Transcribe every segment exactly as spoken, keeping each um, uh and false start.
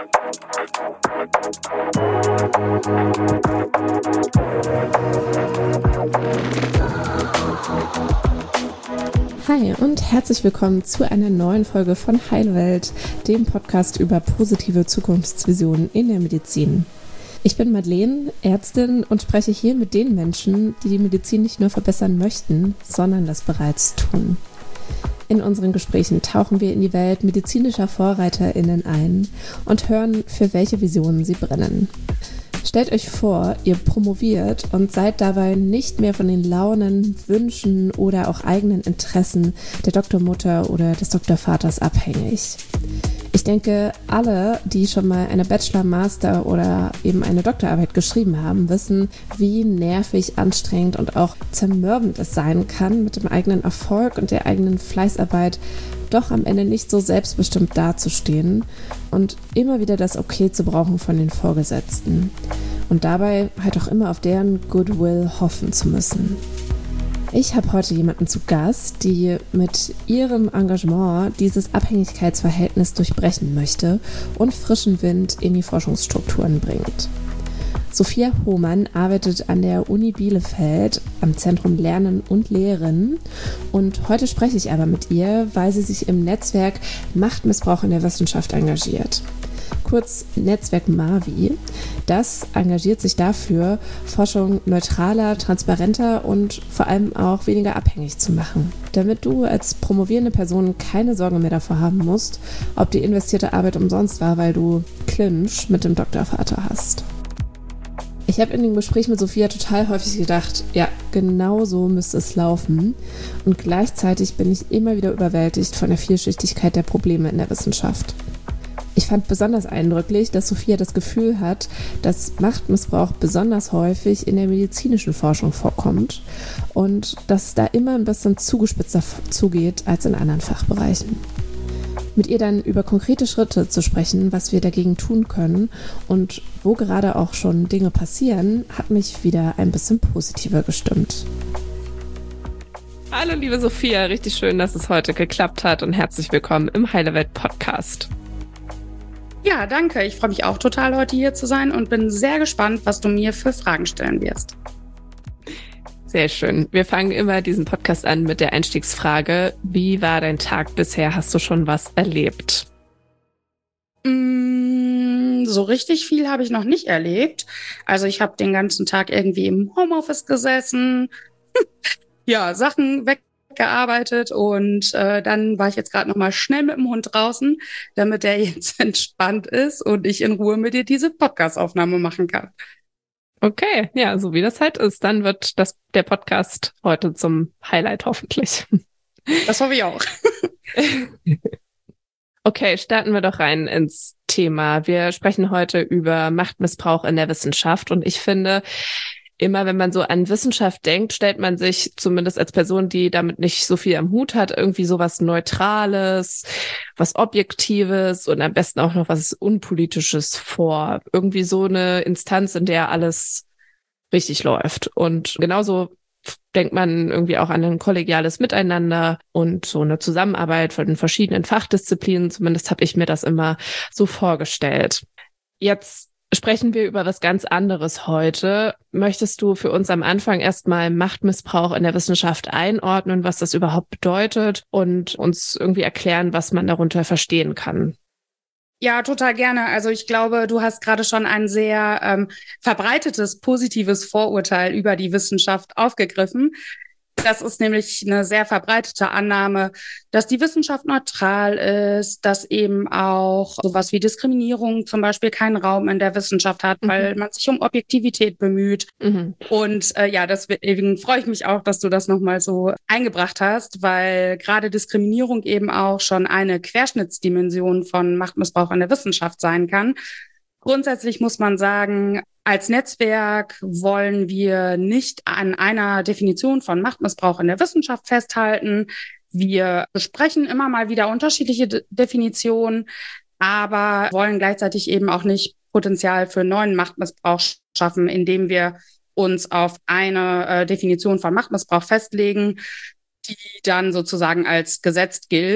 Hi und herzlich willkommen zu einer neuen Folge von Heilwelt, dem Podcast über positive Zukunftsvisionen in der Medizin. Ich bin Madeleine, Ärztin und spreche hier mit den Menschen, die die Medizin nicht nur verbessern möchten, sondern das bereits tun. In unseren Gesprächen tauchen wir in die Welt medizinischer VorreiterInnen ein und hören, für welche Visionen sie brennen. Stellt euch vor, ihr promoviert und seid dabei nicht mehr von den Launen, Wünschen oder auch eigenen Interessen der Doktormutter oder des Doktorvaters abhängig. Ich denke, alle, die schon mal eine Bachelor-, Master- oder eben eine Doktorarbeit geschrieben haben, wissen, wie nervig, anstrengend und auch zermürbend es sein kann, mit dem eigenen Erfolg und der eigenen Fleißarbeit doch am Ende nicht so selbstbestimmt dazustehen und immer wieder das Okay zu brauchen von den Vorgesetzten. Und dabei halt auch immer auf deren Goodwill hoffen zu müssen. Ich habe heute jemanden zu Gast, die mit ihrem Engagement dieses Abhängigkeitsverhältnis durchbrechen möchte und frischen Wind in die Forschungsstrukturen bringt. Sophia Hohmann arbeitet an der Uni Bielefeld am Zentrum Lernen und Lehren und heute spreche ich aber mit ihr, weil sie sich im Netzwerk Machtmissbrauch in der Wissenschaft engagiert. Kurz Netzwerk MAVI. Das engagiert sich dafür, Forschung neutraler, transparenter und vor allem auch weniger abhängig zu machen. Damit du als promovierende Person keine Sorge mehr davor haben musst, ob die investierte Arbeit umsonst war, weil du Clinch mit dem Doktorvater hast. Ich habe in dem Gespräch mit Sophia total häufig gedacht, ja, genau so müsste es laufen. Und gleichzeitig bin ich immer wieder überwältigt von der Vielschichtigkeit der Probleme in der Wissenschaft. Ich fand besonders eindrücklich, dass Sophia das Gefühl hat, dass Machtmissbrauch besonders häufig in der medizinischen Forschung vorkommt und dass es da immer ein bisschen zugespitzer zugeht als in anderen Fachbereichen. Mit ihr dann über konkrete Schritte zu sprechen, was wir dagegen tun können und wo gerade auch schon Dinge passieren, hat mich wieder ein bisschen positiver gestimmt. Hallo liebe Sophia, richtig schön, dass es heute geklappt hat und herzlich willkommen im Heilwelt Podcast. Ja, danke. Ich freue mich auch total, heute hier zu sein und bin sehr gespannt, was du mir für Fragen stellen wirst. Sehr schön. Wir fangen immer diesen Podcast an mit der Einstiegsfrage. Wie war dein Tag bisher? Hast du schon was erlebt? Mm, so richtig viel habe ich noch nicht erlebt. Also ich habe den ganzen Tag irgendwie im Homeoffice gesessen, ja, Sachen weg. gearbeitet und äh, dann war ich jetzt gerade noch mal schnell mit dem Hund draußen, damit der jetzt entspannt ist und ich in Ruhe mit dir diese Podcast-Aufnahme machen kann. Okay, ja, so wie das halt ist, dann wird das der Podcast heute zum Highlight hoffentlich. Das hoffe ich auch. Okay, starten wir doch rein ins Thema. Wir sprechen heute über Machtmissbrauch in der Wissenschaft und ich finde, immer wenn man so an Wissenschaft denkt, stellt man sich zumindest als Person, die damit nicht so viel am Hut hat, irgendwie so was Neutrales, was Objektives und am besten auch noch was Unpolitisches vor. Irgendwie so eine Instanz, in der alles richtig läuft. Und genauso denkt man irgendwie auch an ein kollegiales Miteinander und so eine Zusammenarbeit von den verschiedenen Fachdisziplinen. Zumindest habe ich mir das immer so vorgestellt. Jetzt sprechen wir über was ganz anderes heute. Möchtest du für uns am Anfang erstmal Machtmissbrauch in der Wissenschaft einordnen, was das überhaupt bedeutet und uns irgendwie erklären, was man darunter verstehen kann? Ja, total gerne. Also ich glaube, du hast gerade schon ein sehr ähm, verbreitetes, positives Vorurteil über die Wissenschaft aufgegriffen. Das ist nämlich eine sehr verbreitete Annahme, dass die Wissenschaft neutral ist, dass eben auch sowas wie Diskriminierung zum Beispiel keinen Raum in der Wissenschaft hat, mhm. weil man sich um Objektivität bemüht. Mhm. Und äh, ja, deswegen freue ich mich auch, dass du das nochmal so eingebracht hast, weil gerade Diskriminierung eben auch schon eine Querschnittsdimension von Machtmissbrauch in der Wissenschaft sein kann. Grundsätzlich muss man sagen, als Netzwerk wollen wir nicht an einer Definition von Machtmissbrauch in der Wissenschaft festhalten. Wir besprechen immer mal wieder unterschiedliche De- Definitionen, aber wollen gleichzeitig eben auch nicht Potenzial für neuen Machtmissbrauch schaffen, indem wir uns auf eine äh, Definition von Machtmissbrauch festlegen, die dann sozusagen als gesetzt gilt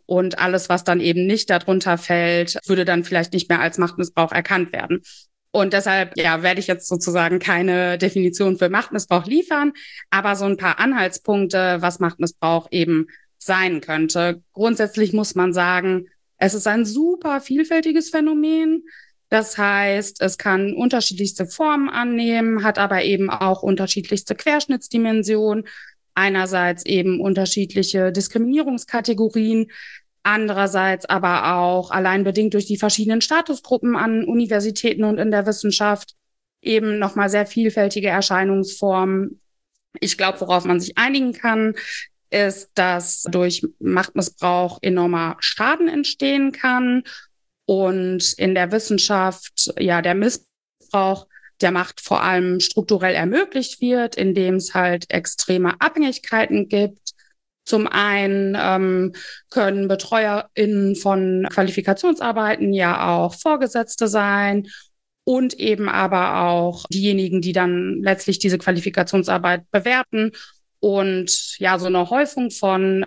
Und alles, was dann eben nicht darunter fällt, würde dann vielleicht nicht mehr als Machtmissbrauch erkannt werden. Und deshalb, ja, werde ich jetzt sozusagen keine Definition für Machtmissbrauch liefern, aber so ein paar Anhaltspunkte, was Machtmissbrauch eben sein könnte. Grundsätzlich muss man sagen, es ist ein super vielfältiges Phänomen. Das heißt, es kann unterschiedlichste Formen annehmen, hat aber eben auch unterschiedlichste Querschnittsdimensionen. Einerseits eben unterschiedliche Diskriminierungskategorien, andererseits aber auch allein bedingt durch die verschiedenen Statusgruppen an Universitäten und in der Wissenschaft eben nochmal sehr vielfältige Erscheinungsformen. Ich glaube, worauf man sich einigen kann, ist, dass durch Machtmissbrauch enormer Schaden entstehen kann und in der Wissenschaft ja der Missbrauch der Macht vor allem strukturell ermöglicht wird, indem es halt extreme Abhängigkeiten gibt. Zum einen ähm, können BetreuerInnen von Qualifikationsarbeiten ja auch Vorgesetzte sein und eben aber auch diejenigen, die dann letztlich diese Qualifikationsarbeit bewerten. Und ja, so eine Häufung von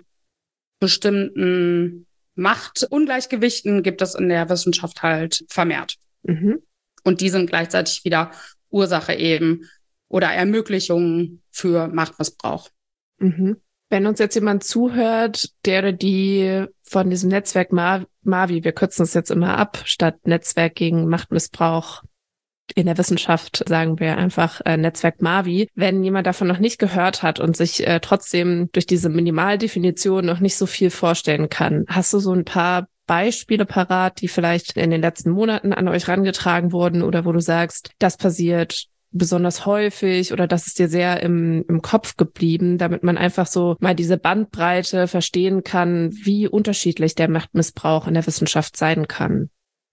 bestimmten Machtungleichgewichten gibt es in der Wissenschaft halt vermehrt. Mhm. Und die sind gleichzeitig wieder Ursache eben oder Ermöglichung für Machtmissbrauch. Mhm. Wenn uns jetzt jemand zuhört, der oder die von diesem Netzwerk Mavi, wir kürzen es jetzt immer ab, statt Netzwerk gegen Machtmissbrauch in der Wissenschaft sagen wir einfach äh, Netzwerk Mavi, wenn jemand davon noch nicht gehört hat und sich äh, trotzdem durch diese Minimaldefinition noch nicht so viel vorstellen kann, hast du so ein paar Beispiele parat, die vielleicht in den letzten Monaten an euch herangetragen wurden oder wo du sagst, das passiert besonders häufig oder das ist dir sehr im, im Kopf geblieben, damit man einfach so mal diese Bandbreite verstehen kann, wie unterschiedlich der Machtmissbrauch in der Wissenschaft sein kann?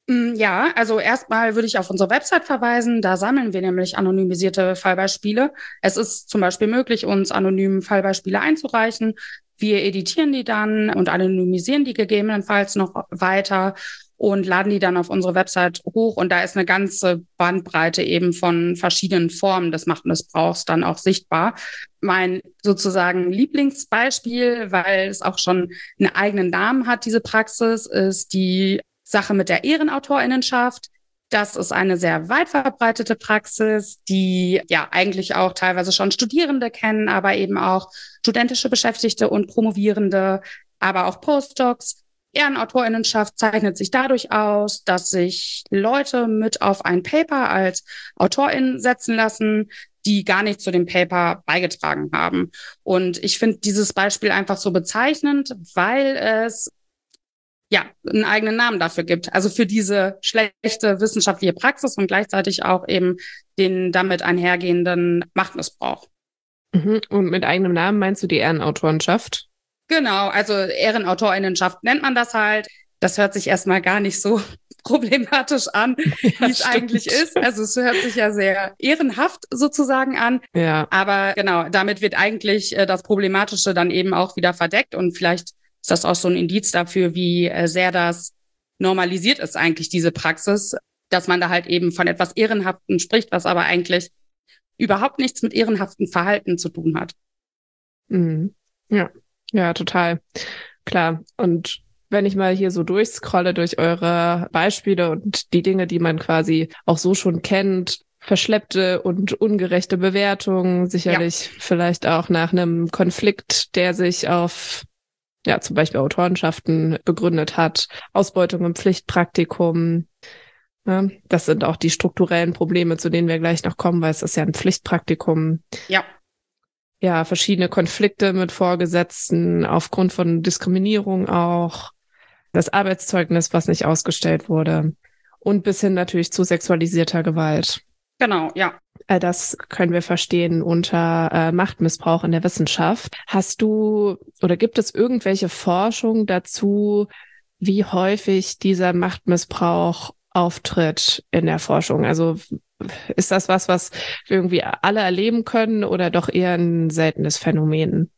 Ja, also erstmal würde ich auf unsere Website verweisen. Da sammeln wir nämlich anonymisierte Fallbeispiele. Es ist zum Beispiel möglich, uns anonym Fallbeispiele einzureichen. Wir editieren die dann und anonymisieren die gegebenenfalls noch weiter und laden die dann auf unsere Website hoch. Und da ist eine ganze Bandbreite eben von verschiedenen Formen des Machtmissbrauchs dann auch sichtbar. Mein sozusagen Lieblingsbeispiel, weil es auch schon einen eigenen Namen hat, diese Praxis, ist die Sache mit der Ehrenautorinnenschaft. Das ist eine sehr weit verbreitete Praxis, die ja eigentlich auch teilweise schon Studierende kennen, aber eben auch studentische Beschäftigte und Promovierende, aber auch Postdocs. Ehrenautorinnenschaft zeichnet sich dadurch aus, dass sich Leute mit auf ein Paper als AutorInnen setzen lassen, die gar nicht zu dem Paper beigetragen haben. Und ich finde dieses Beispiel einfach so bezeichnend, weil es ja einen eigenen Namen dafür gibt. Also für diese schlechte wissenschaftliche Praxis und gleichzeitig auch eben den damit einhergehenden Machtmissbrauch. Mhm. Und mit eigenem Namen meinst du die Ehrenautorenschaft? Genau, also Ehrenautorinnenschaft nennt man das halt. Das hört sich erstmal gar nicht so problematisch an, wie ja, es eigentlich ist. Also es hört sich ja sehr ehrenhaft sozusagen an. Ja. Aber genau, damit wird eigentlich äh, das Problematische dann eben auch wieder verdeckt. Und vielleicht ist das auch so ein Indiz dafür, wie äh, sehr das normalisiert ist eigentlich, diese Praxis, dass man da halt eben von etwas Ehrenhaften spricht, was aber eigentlich überhaupt nichts mit ehrenhaftem Verhalten zu tun hat. Mhm. Ja. Ja, total. Klar. Und wenn ich mal hier so durchscrolle durch eure Beispiele und die Dinge, die man quasi auch so schon kennt, verschleppte und ungerechte Bewertungen, sicherlich ja. Vielleicht auch nach einem Konflikt, der sich auf, ja, zum Beispiel Autorenschaften begründet hat, Ausbeutung im Pflichtpraktikum. Ja, das sind auch die strukturellen Probleme, zu denen wir gleich noch kommen, weil es ist ja ein Pflichtpraktikum. Ja. Ja, verschiedene Konflikte mit Vorgesetzten aufgrund von Diskriminierung auch, das Arbeitszeugnis, was nicht ausgestellt wurde und bis hin natürlich zu sexualisierter Gewalt. Genau, ja. All das können wir verstehen unter äh, Machtmissbrauch in der Wissenschaft. Hast du oder gibt es irgendwelche Forschung dazu, wie häufig dieser Machtmissbrauch auftritt in der Forschung? Also ist das was, was wir irgendwie alle erleben können oder doch eher ein seltenes Phänomen?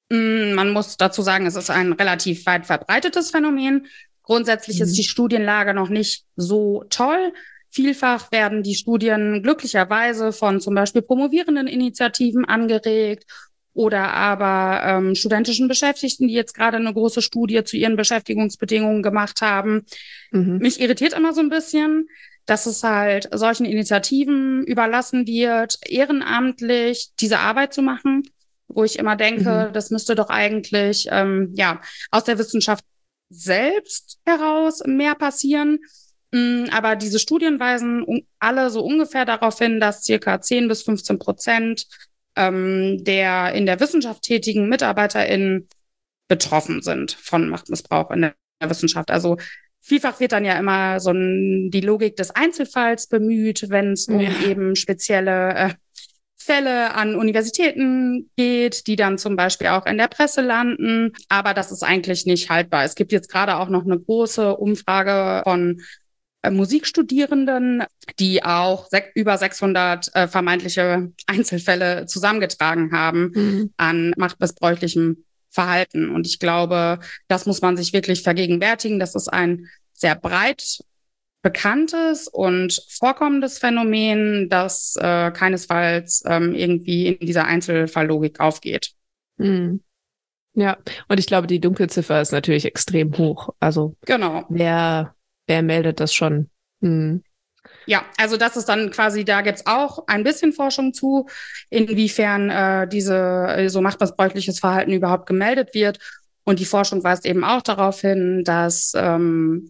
Man muss dazu sagen, es ist ein relativ weit verbreitetes Phänomen. Grundsätzlich mhm. ist die Studienlage noch nicht so toll. Vielfach werden die Studien glücklicherweise von zum Beispiel promovierenden Initiativen angeregt oder aber ähm, studentischen Beschäftigten, die jetzt gerade eine große Studie zu ihren Beschäftigungsbedingungen gemacht haben. Mhm. Mich irritiert immer so ein bisschen, dass es halt solchen Initiativen überlassen wird, ehrenamtlich diese Arbeit zu machen, wo ich immer denke, mhm. das müsste doch eigentlich ähm, ja aus der Wissenschaft selbst heraus mehr passieren. Aber diese Studien weisen alle so ungefähr darauf hin, dass circa zehn bis fünfzehn Prozent ähm, der in der Wissenschaft tätigen MitarbeiterInnen betroffen sind von Machtmissbrauch in der Wissenschaft. Also vielfach wird dann ja immer so ein, die Logik des Einzelfalls bemüht, wenn es um ja. eben spezielle äh, Fälle an Universitäten geht, die dann zum Beispiel auch in der Presse landen. Aber das ist eigentlich nicht haltbar. Es gibt jetzt gerade auch noch eine große Umfrage von äh, Musikstudierenden, die auch sech- über sechshundert äh, vermeintliche Einzelfälle zusammengetragen haben mhm. an machtmissbräuchlichem Verhalten. Und ich glaube, das muss man sich wirklich vergegenwärtigen. Das ist ein sehr breit bekanntes und vorkommendes Phänomen, das äh, keinesfalls ähm, irgendwie in dieser Einzelfalllogik aufgeht. Mhm. Ja, und ich glaube, die Dunkelziffer ist natürlich extrem hoch. Also genau. wer, wer meldet das schon? Mhm. Ja, also das ist dann quasi, da gibt's auch ein bisschen Forschung zu, inwiefern äh, diese so machtmissbräuchliches Verhalten überhaupt gemeldet wird. Und die Forschung weist eben auch darauf hin, dass ähm,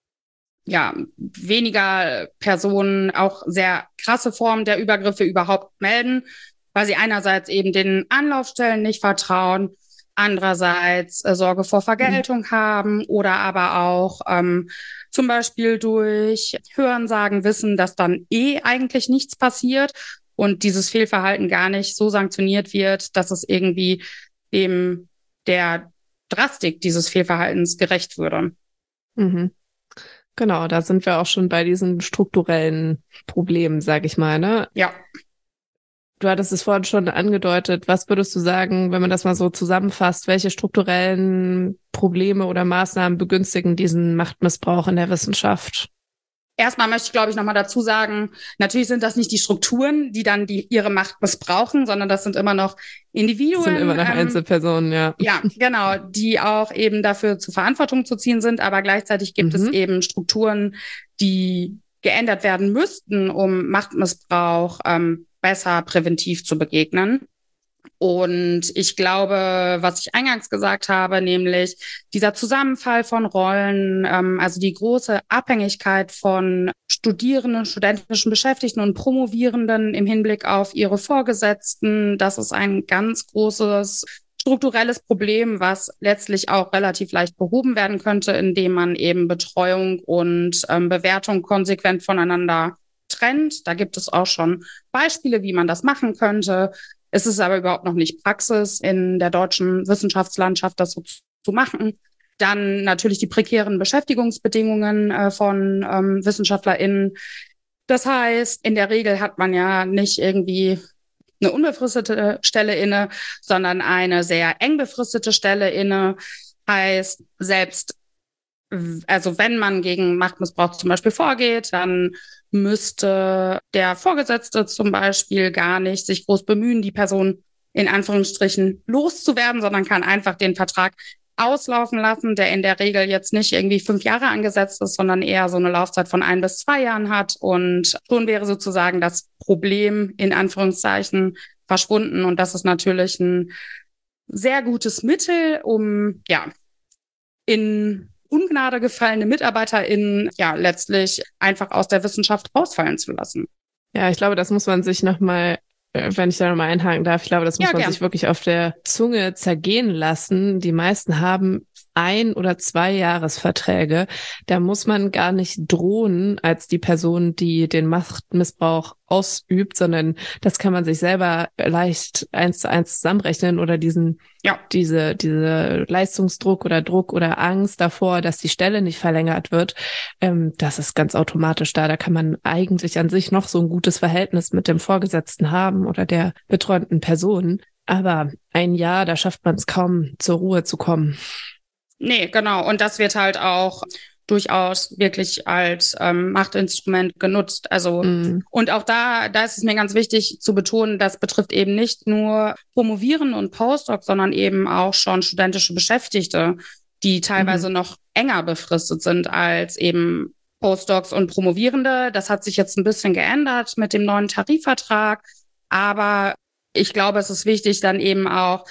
ja, weniger Personen auch sehr krasse Formen der Übergriffe überhaupt melden, weil sie einerseits eben den Anlaufstellen nicht vertrauen, andererseits äh, Sorge vor Vergeltung mhm. haben oder aber auch ähm, zum Beispiel durch Hörensagen wissen, dass dann eh eigentlich nichts passiert und dieses Fehlverhalten gar nicht so sanktioniert wird, dass es irgendwie dem der Drastik dieses Fehlverhaltens gerecht würde. Mhm. Genau, da sind wir auch schon bei diesen strukturellen Problemen, sag ich mal, ne? Ja. Du hattest es vorhin schon angedeutet. Was würdest du sagen, wenn man das mal so zusammenfasst, welche strukturellen Probleme oder Maßnahmen begünstigen diesen Machtmissbrauch in der Wissenschaft? Erstmal möchte ich, glaube ich, nochmal dazu sagen, natürlich sind das nicht die Strukturen, die dann die ihre Macht missbrauchen, sondern das sind immer noch Individuen. Das sind immer noch ähm, Einzelpersonen, ja. Ja, genau, die auch eben dafür zur Verantwortung zu ziehen sind. Aber gleichzeitig gibt mhm. es eben Strukturen, die geändert werden müssten, um Machtmissbrauch ähm, besser präventiv zu begegnen. Und ich glaube, was ich eingangs gesagt habe, nämlich dieser Zusammenfall von Rollen, ähm, also die große Abhängigkeit von Studierenden, studentischen Beschäftigten und Promovierenden im Hinblick auf ihre Vorgesetzten, das ist ein ganz großes strukturelles Problem, was letztlich auch relativ leicht behoben werden könnte, indem man eben Betreuung und ähm, Bewertung konsequent voneinander trennt. Da gibt es auch schon Beispiele, wie man das machen könnte. Es ist aber überhaupt noch nicht Praxis in der deutschen Wissenschaftslandschaft, das so zu machen. Dann natürlich die prekären Beschäftigungsbedingungen äh, von ähm, WissenschaftlerInnen. Das heißt, in der Regel hat man ja nicht irgendwie eine unbefristete Stelle inne, sondern eine sehr eng befristete Stelle inne. Heißt, selbst, also wenn man gegen Machtmissbrauch zum Beispiel vorgeht, dann müsste der Vorgesetzte zum Beispiel gar nicht sich groß bemühen, die Person in Anführungsstrichen loszuwerden, sondern kann einfach den Vertrag auslaufen lassen, der in der Regel jetzt nicht irgendwie fünf Jahre angesetzt ist, sondern eher so eine Laufzeit von ein bis zwei Jahren hat. Und schon wäre sozusagen das Problem in Anführungszeichen verschwunden. Und das ist natürlich ein sehr gutes Mittel, um ja in Ungnade gefallene MitarbeiterInnen ja letztlich einfach aus der Wissenschaft rausfallen zu lassen. Ja, ich glaube, das muss man sich nochmal, wenn ich da nochmal einhaken darf, ich glaube, das muss ja, man gern. sich wirklich auf der Zunge zergehen lassen. Die meisten haben ein- oder zwei Jahresverträge. Da muss man gar nicht drohen als die Person, die den Machtmissbrauch ausübt, sondern das kann man sich selber leicht eins zu eins zusammenrechnen oder diesen, ja. diese, diese Leistungsdruck oder Druck oder Angst davor, dass die Stelle nicht verlängert wird. Ähm, das ist ganz automatisch da. Da kann man eigentlich an sich noch so ein gutes Verhältnis mit dem Vorgesetzten haben oder der betreuenden Person. Aber ein Jahr, da schafft man es kaum, zur Ruhe zu kommen. Nee, genau. Und das wird halt auch durchaus wirklich als ähm, Machtinstrument genutzt. Also mm. und auch da, da ist es mir ganz wichtig zu betonen, das betrifft eben nicht nur Promovierende und Postdocs, sondern eben auch schon studentische Beschäftigte, die teilweise mm. noch enger befristet sind als eben Postdocs und Promovierende. Das hat sich jetzt ein bisschen geändert mit dem neuen Tarifvertrag, aber ich glaube, es ist wichtig, dann eben auch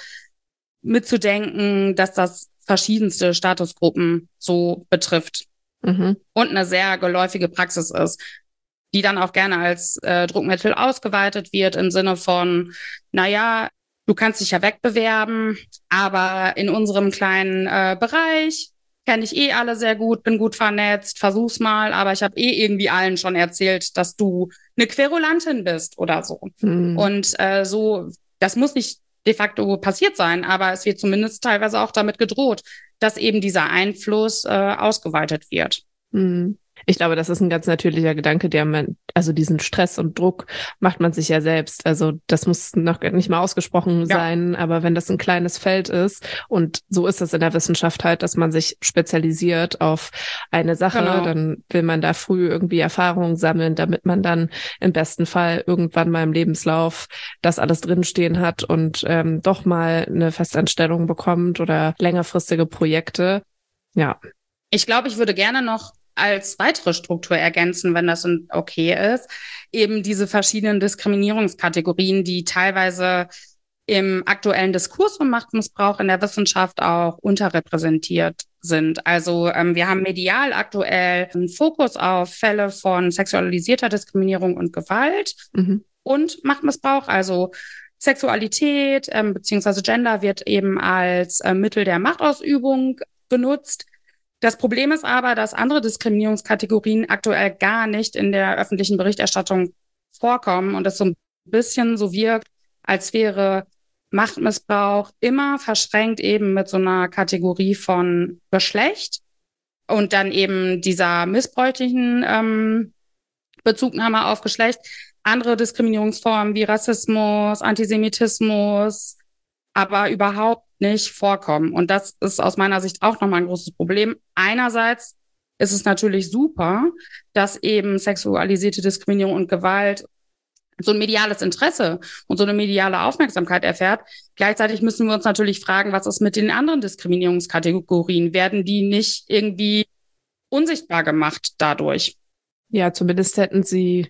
mitzudenken, dass das verschiedenste Statusgruppen so betrifft mhm. und eine sehr geläufige Praxis ist, die dann auch gerne als äh, Druckmittel ausgeweitet wird im Sinne von, naja, du kannst dich ja wegbewerben, aber in unserem kleinen äh, Bereich kenne ich eh alle sehr gut, bin gut vernetzt, versuch's mal, aber ich habe eh irgendwie allen schon erzählt, dass du eine Querulantin bist oder so. Mhm. Und äh, so, das muss nicht de facto passiert sein, aber es wird zumindest teilweise auch damit gedroht, dass eben dieser Einfluss äh, ausgeweitet wird. Mhm. Ich glaube, das ist ein ganz natürlicher Gedanke, der man, also diesen Stress und Druck macht man sich ja selbst. Also das muss noch nicht mal ausgesprochen ja. sein, aber wenn das ein kleines Feld ist und so ist es in der Wissenschaft halt, dass man sich spezialisiert auf eine Sache, genau. dann will man da früh irgendwie Erfahrungen sammeln, damit man dann im besten Fall irgendwann mal im Lebenslauf das alles drinstehen hat und ähm, doch mal eine Festanstellung bekommt oder längerfristige Projekte. Ja. Ich glaube, ich würde gerne noch als weitere Struktur ergänzen, wenn das okay ist, eben diese verschiedenen Diskriminierungskategorien, die teilweise im aktuellen Diskurs um Machtmissbrauch in der Wissenschaft auch unterrepräsentiert sind. Also ähm, wir haben medial aktuell einen Fokus auf Fälle von sexualisierter Diskriminierung und Gewalt mhm. und Machtmissbrauch, also Sexualität ähm, beziehungsweise Gender wird eben als äh, Mittel der Machtausübung genutzt. Das Problem ist aber, dass andere Diskriminierungskategorien aktuell gar nicht in der öffentlichen Berichterstattung vorkommen und es so ein bisschen so wirkt, als wäre Machtmissbrauch immer verschränkt eben mit so einer Kategorie von Geschlecht und dann eben dieser missbräuchlichen ähm, Bezugnahme auf Geschlecht. Andere Diskriminierungsformen wie Rassismus, Antisemitismus, aber überhaupt nicht vorkommen. Und das ist aus meiner Sicht auch nochmal ein großes Problem. Einerseits ist es natürlich super, dass eben sexualisierte Diskriminierung und Gewalt so ein mediales Interesse und so eine mediale Aufmerksamkeit erfährt. Gleichzeitig müssen wir uns natürlich fragen, was ist mit den anderen Diskriminierungskategorien? Werden die nicht irgendwie unsichtbar gemacht dadurch? Ja, zumindest hätten sie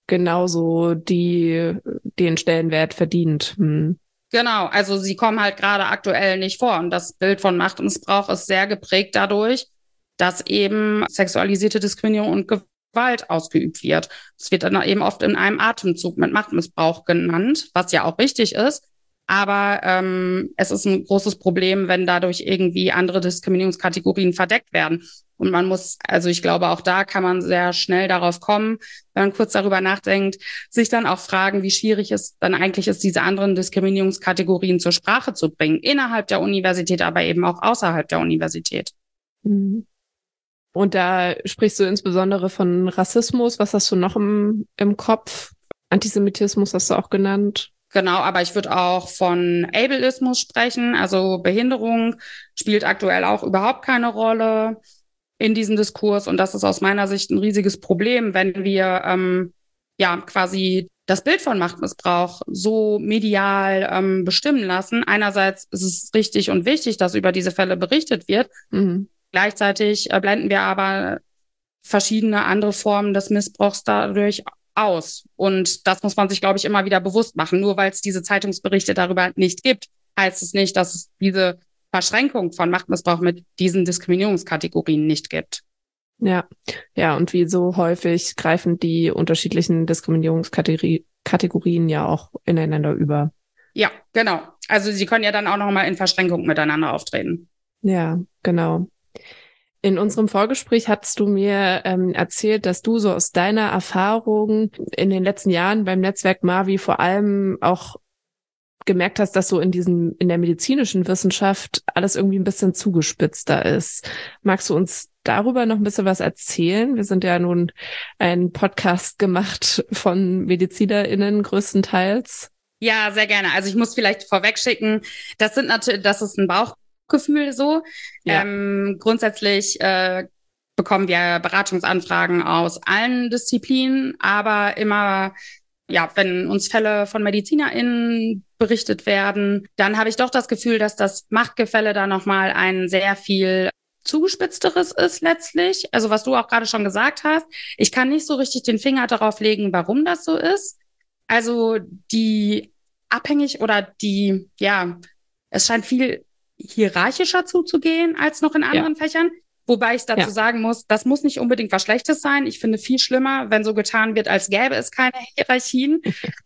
genauso die, den Stellenwert verdient. Hm. Genau, also sie kommen halt gerade aktuell nicht vor. Und das Bild von Machtmissbrauch ist sehr geprägt dadurch, dass eben sexualisierte Diskriminierung und Gewalt ausgeübt wird. Es wird dann eben oft in einem Atemzug mit Machtmissbrauch genannt, was ja auch richtig ist. Aber ähm, es ist ein großes Problem, wenn dadurch irgendwie andere Diskriminierungskategorien verdeckt werden. Und man muss, also ich glaube, auch da kann man sehr schnell darauf kommen, wenn man kurz darüber nachdenkt, sich dann auch fragen, wie schwierig es dann eigentlich ist, diese anderen Diskriminierungskategorien zur Sprache zu bringen, innerhalb der Universität, aber eben auch außerhalb der Universität. Und da sprichst du insbesondere von Rassismus. Was hast du noch im, im Kopf? Antisemitismus hast du auch genannt. Genau, aber ich würde auch von Ableismus sprechen. Also Behinderung spielt aktuell auch überhaupt keine Rolle in diesem Diskurs. Und das ist aus meiner Sicht ein riesiges Problem, wenn wir ähm, ja quasi das Bild von Machtmissbrauch so medial ähm, bestimmen lassen. Einerseits ist es richtig und wichtig, dass über diese Fälle berichtet wird. Mhm. Gleichzeitig äh, blenden wir aber verschiedene andere Formen des Missbrauchs dadurch aus. Und das muss man sich, glaube ich, immer wieder bewusst machen. Nur weil es diese Zeitungsberichte darüber nicht gibt, heißt es nicht, dass es diese Verschränkung von Machtmissbrauch mit diesen Diskriminierungskategorien nicht gibt. Ja, ja, und wie so häufig greifen die unterschiedlichen Diskriminierungskategorien ja auch ineinander über. Ja, genau. Also sie können ja dann auch nochmal in Verschränkung miteinander auftreten. Ja, genau. In unserem Vorgespräch hast du mir ähm, erzählt, dass du so aus deiner Erfahrung in den letzten Jahren beim Netzwerk Mavi vor allem auch gemerkt hast, dass so in diesem, in der medizinischen Wissenschaft alles irgendwie ein bisschen zugespitzter ist. Magst du uns darüber noch ein bisschen was erzählen? Wir sind ja nun ein Podcast gemacht von MedizinerInnen größtenteils. Ja, sehr gerne. Also ich muss vielleicht vorweg schicken, das sind natürlich, das ist ein Bauchgefühl so. Ja. Ähm, grundsätzlich äh, bekommen wir Beratungsanfragen aus allen Disziplinen, aber immer, ja, wenn uns Fälle von MedizinerInnen berichtet werden, dann habe ich doch das Gefühl, dass das Machtgefälle da nochmal ein sehr viel zugespitzteres ist letztlich. Also was du auch gerade schon gesagt hast. Ich kann nicht so richtig den Finger darauf legen, warum das so ist. Also die abhängig oder die, ja, es scheint viel hierarchischer zuzugehen als noch in anderen ja. Fächern. Wobei ich dazu ja. sagen muss, das muss nicht unbedingt was Schlechtes sein. Ich finde viel schlimmer, wenn so getan wird, als gäbe es keine Hierarchien,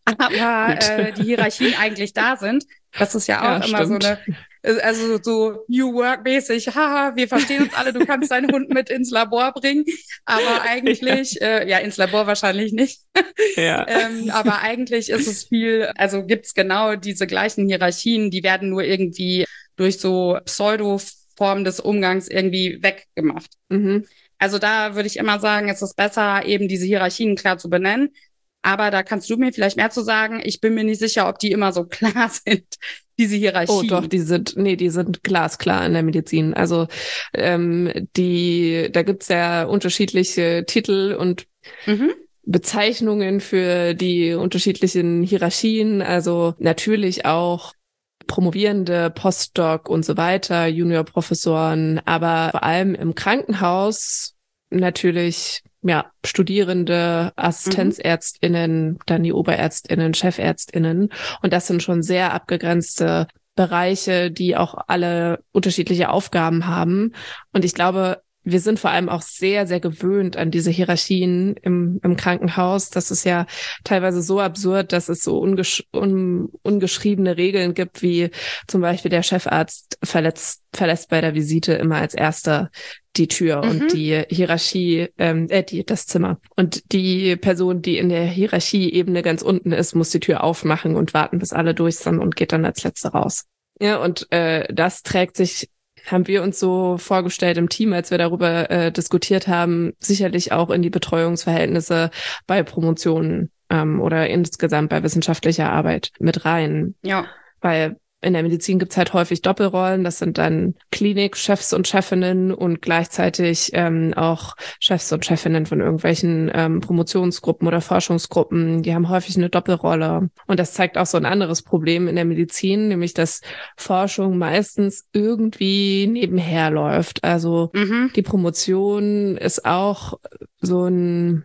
aber äh, die Hierarchien eigentlich da sind. Das ist ja auch ja, immer stimmt. so eine, also so New Work-mäßig, haha, wir verstehen uns alle, du kannst deinen Hund mit ins Labor bringen, aber eigentlich, ja, äh, ja ins Labor wahrscheinlich nicht, ja. ähm, aber eigentlich ist es viel, also gibt's genau diese gleichen Hierarchien, die werden nur irgendwie durch so Pseudo Form des Umgangs irgendwie weggemacht. Mhm. Also da würde ich immer sagen, es ist besser, eben diese Hierarchien klar zu benennen. Aber da kannst du mir vielleicht mehr zu sagen. Ich bin mir nicht sicher, ob die immer so klar sind, diese Hierarchien. Oh doch, die sind, nee, die sind glasklar in der Medizin. Also ähm, die, da gibt's ja unterschiedliche Titel und mhm. Bezeichnungen für die unterschiedlichen Hierarchien. Also natürlich auch Promovierende, Postdoc und so weiter, Juniorprofessoren, aber vor allem im Krankenhaus natürlich ja Studierende, AssistenzärztInnen, mhm. dann die OberärztInnen, ChefärztInnen und das sind schon sehr abgegrenzte Bereiche, die auch alle unterschiedliche Aufgaben haben und ich glaube, wir sind vor allem auch sehr, sehr gewöhnt an diese Hierarchien im, im Krankenhaus. Das ist ja teilweise so absurd, dass es so ungesch un ungeschriebene Regeln gibt, wie zum Beispiel der Chefarzt verletzt, verlässt bei der Visite immer als erster die Tür mhm. und die Hierarchie, ähm, äh, die, das Zimmer. Und die Person, die in der Hierarchieebene ganz unten ist, muss die Tür aufmachen und warten, bis alle durch sind und geht dann als Letzte raus. Ja, und äh, das trägt sich haben wir uns so vorgestellt im Team, als wir darüber äh, diskutiert haben, sicherlich auch in die Betreuungsverhältnisse bei Promotionen ähm, oder insgesamt bei wissenschaftlicher Arbeit mit rein. Ja. Weil in der Medizin gibt's halt häufig Doppelrollen. Das sind dann Klinikchefs und Chefinnen und gleichzeitig ähm, auch Chefs und Chefinnen von irgendwelchen ähm, Promotionsgruppen oder Forschungsgruppen. Die haben häufig eine Doppelrolle. Und das zeigt auch so ein anderes Problem in der Medizin, nämlich dass Forschung meistens irgendwie nebenher läuft. Also mhm. die Promotion ist auch so ein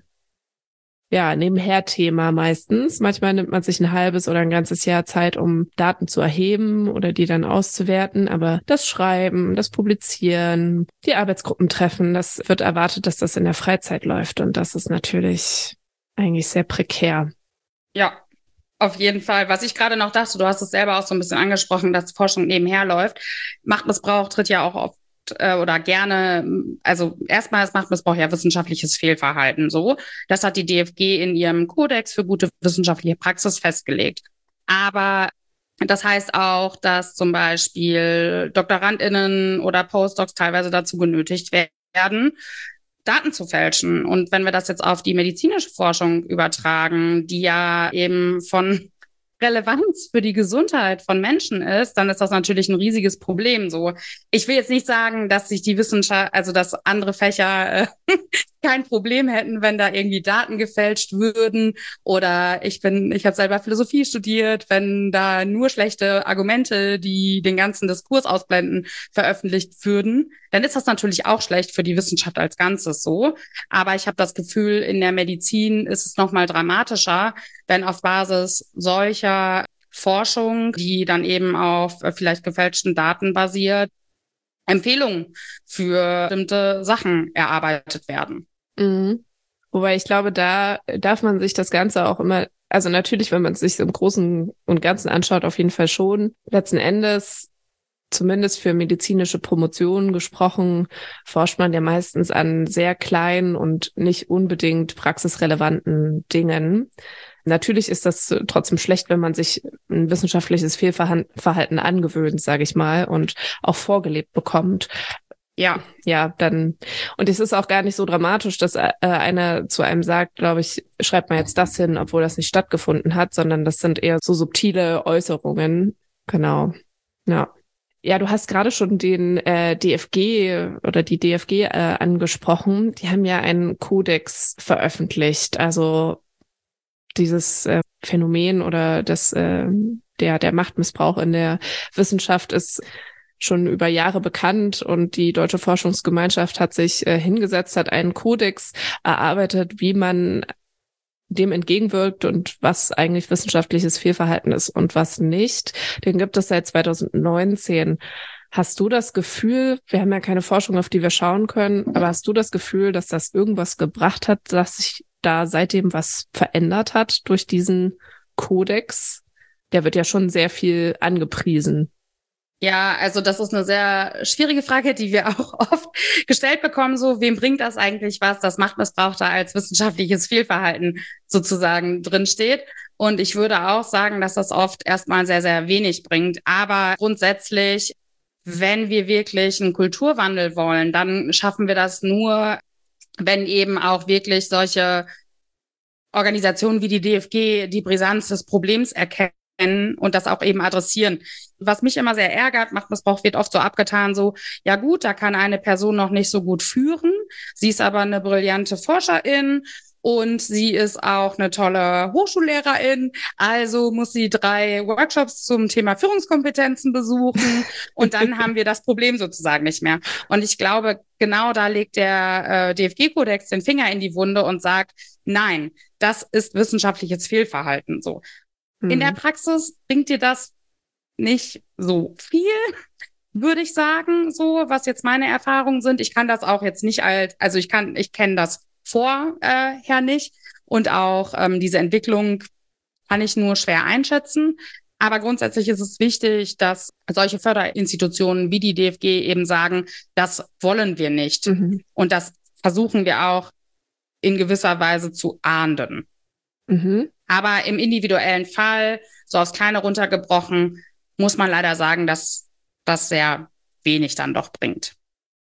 ja, Nebenher-Thema meistens. Manchmal nimmt man sich ein halbes oder ein ganzes Jahr Zeit, um Daten zu erheben oder die dann auszuwerten. Aber das Schreiben, das Publizieren, die Arbeitsgruppentreffen, das wird erwartet, dass das in der Freizeit läuft. Und das ist natürlich eigentlich sehr prekär. Ja, auf jeden Fall. Was ich gerade noch dachte, du hast es selber auch so ein bisschen angesprochen, dass Forschung nebenher läuft. Machtmissbrauch tritt ja auch auf oder gerne, also erstmal ist Machtmissbrauch ja wissenschaftliches Fehlverhalten so. Das hat die D F G in ihrem Kodex für gute wissenschaftliche Praxis festgelegt. Aber das heißt auch, dass zum Beispiel DoktorandInnen oder Postdocs teilweise dazu genötigt werden, Daten zu fälschen. Und wenn wir das jetzt auf die medizinische Forschung übertragen, die ja eben von Relevanz für die Gesundheit von Menschen ist, dann ist das natürlich ein riesiges Problem. So, ich will jetzt nicht sagen, dass sich die Wissenschaft, also dass andere Fächer äh, kein Problem hätten, wenn da irgendwie Daten gefälscht würden. Oder ich bin, ich habe selber Philosophie studiert, wenn da nur schlechte Argumente, die den ganzen Diskurs ausblenden, veröffentlicht würden, dann ist das natürlich auch schlecht für die Wissenschaft als Ganzes so. Aber ich habe das Gefühl, in der Medizin ist es noch mal dramatischer, wenn auf Basis solcher Forschung, die dann eben auf äh, vielleicht gefälschten Daten basiert, Empfehlungen für bestimmte Sachen erarbeitet werden. Mhm. Wobei ich glaube, da darf man sich das Ganze auch immer, also natürlich, wenn man es sich im Großen und Ganzen anschaut, auf jeden Fall schon. Letzten Endes, zumindest für medizinische Promotionen gesprochen, forscht man ja meistens an sehr kleinen und nicht unbedingt praxisrelevanten Dingen. Natürlich ist das trotzdem schlecht, wenn man sich ein wissenschaftliches Fehlverhalten angewöhnt, sage ich mal, und auch vorgelebt bekommt. Ja, ja, dann, und es ist auch gar nicht so dramatisch, dass äh, einer zu einem sagt, glaube ich, schreibt mal jetzt das hin, obwohl das nicht stattgefunden hat, sondern das sind eher so subtile Äußerungen. Genau, ja. Ja, du hast gerade schon den äh, D F G oder die D F G äh, angesprochen. Die haben ja einen Kodex veröffentlicht. Also dieses äh, Phänomen oder das äh, der der Machtmissbrauch in der Wissenschaft ist schon über Jahre bekannt und die Deutsche Forschungsgemeinschaft hat sich äh, hingesetzt, hat einen Kodex erarbeitet, wie man dem entgegenwirkt und was eigentlich wissenschaftliches Fehlverhalten ist und was nicht. Den gibt es seit zwanzig neunzehn. Hast du das Gefühl, wir haben ja keine Forschung, auf die wir schauen können, aber hast du das Gefühl, dass das irgendwas gebracht hat, dass sich da seitdem was verändert hat durch diesen Kodex? Der wird ja schon sehr viel angepriesen. Ja, also das ist eine sehr schwierige Frage, die wir auch oft gestellt bekommen. So, wem bringt das eigentlich was? Das Machtmissbrauch da als wissenschaftliches Fehlverhalten sozusagen drinsteht. Und ich würde auch sagen, dass das oft erstmal sehr, sehr wenig bringt. Aber grundsätzlich, wenn wir wirklich einen Kulturwandel wollen, dann schaffen wir das nur, wenn eben auch wirklich solche Organisationen wie die D F G die Brisanz des Problems erkennen und das auch eben adressieren. Was mich immer sehr ärgert, Machtmissbrauch wird oft so abgetan, so, ja gut, da kann eine Person noch nicht so gut führen, sie ist aber eine brillante Forscherin und sie ist auch eine tolle Hochschullehrerin, also muss sie drei Workshops zum Thema Führungskompetenzen besuchen und dann haben wir das Problem sozusagen nicht mehr. Und ich glaube, genau da legt der äh, D F G-Kodex den Finger in die Wunde und sagt, nein, das ist wissenschaftliches Fehlverhalten, so. In der Praxis bringt dir das nicht so viel, würde ich sagen, so, was jetzt meine Erfahrungen sind. Ich kann das auch jetzt nicht als, also ich kann, ich kenne das vorher äh, nicht und auch ähm, diese Entwicklung kann ich nur schwer einschätzen. Aber grundsätzlich ist es wichtig, dass solche Förderinstitutionen wie die D F G eben sagen, das wollen wir nicht. Mhm. Und das versuchen wir auch in gewisser Weise zu ahnden. Mhm. Aber im individuellen Fall, so aufs Kleine runtergebrochen, muss man leider sagen, dass das sehr wenig dann doch bringt.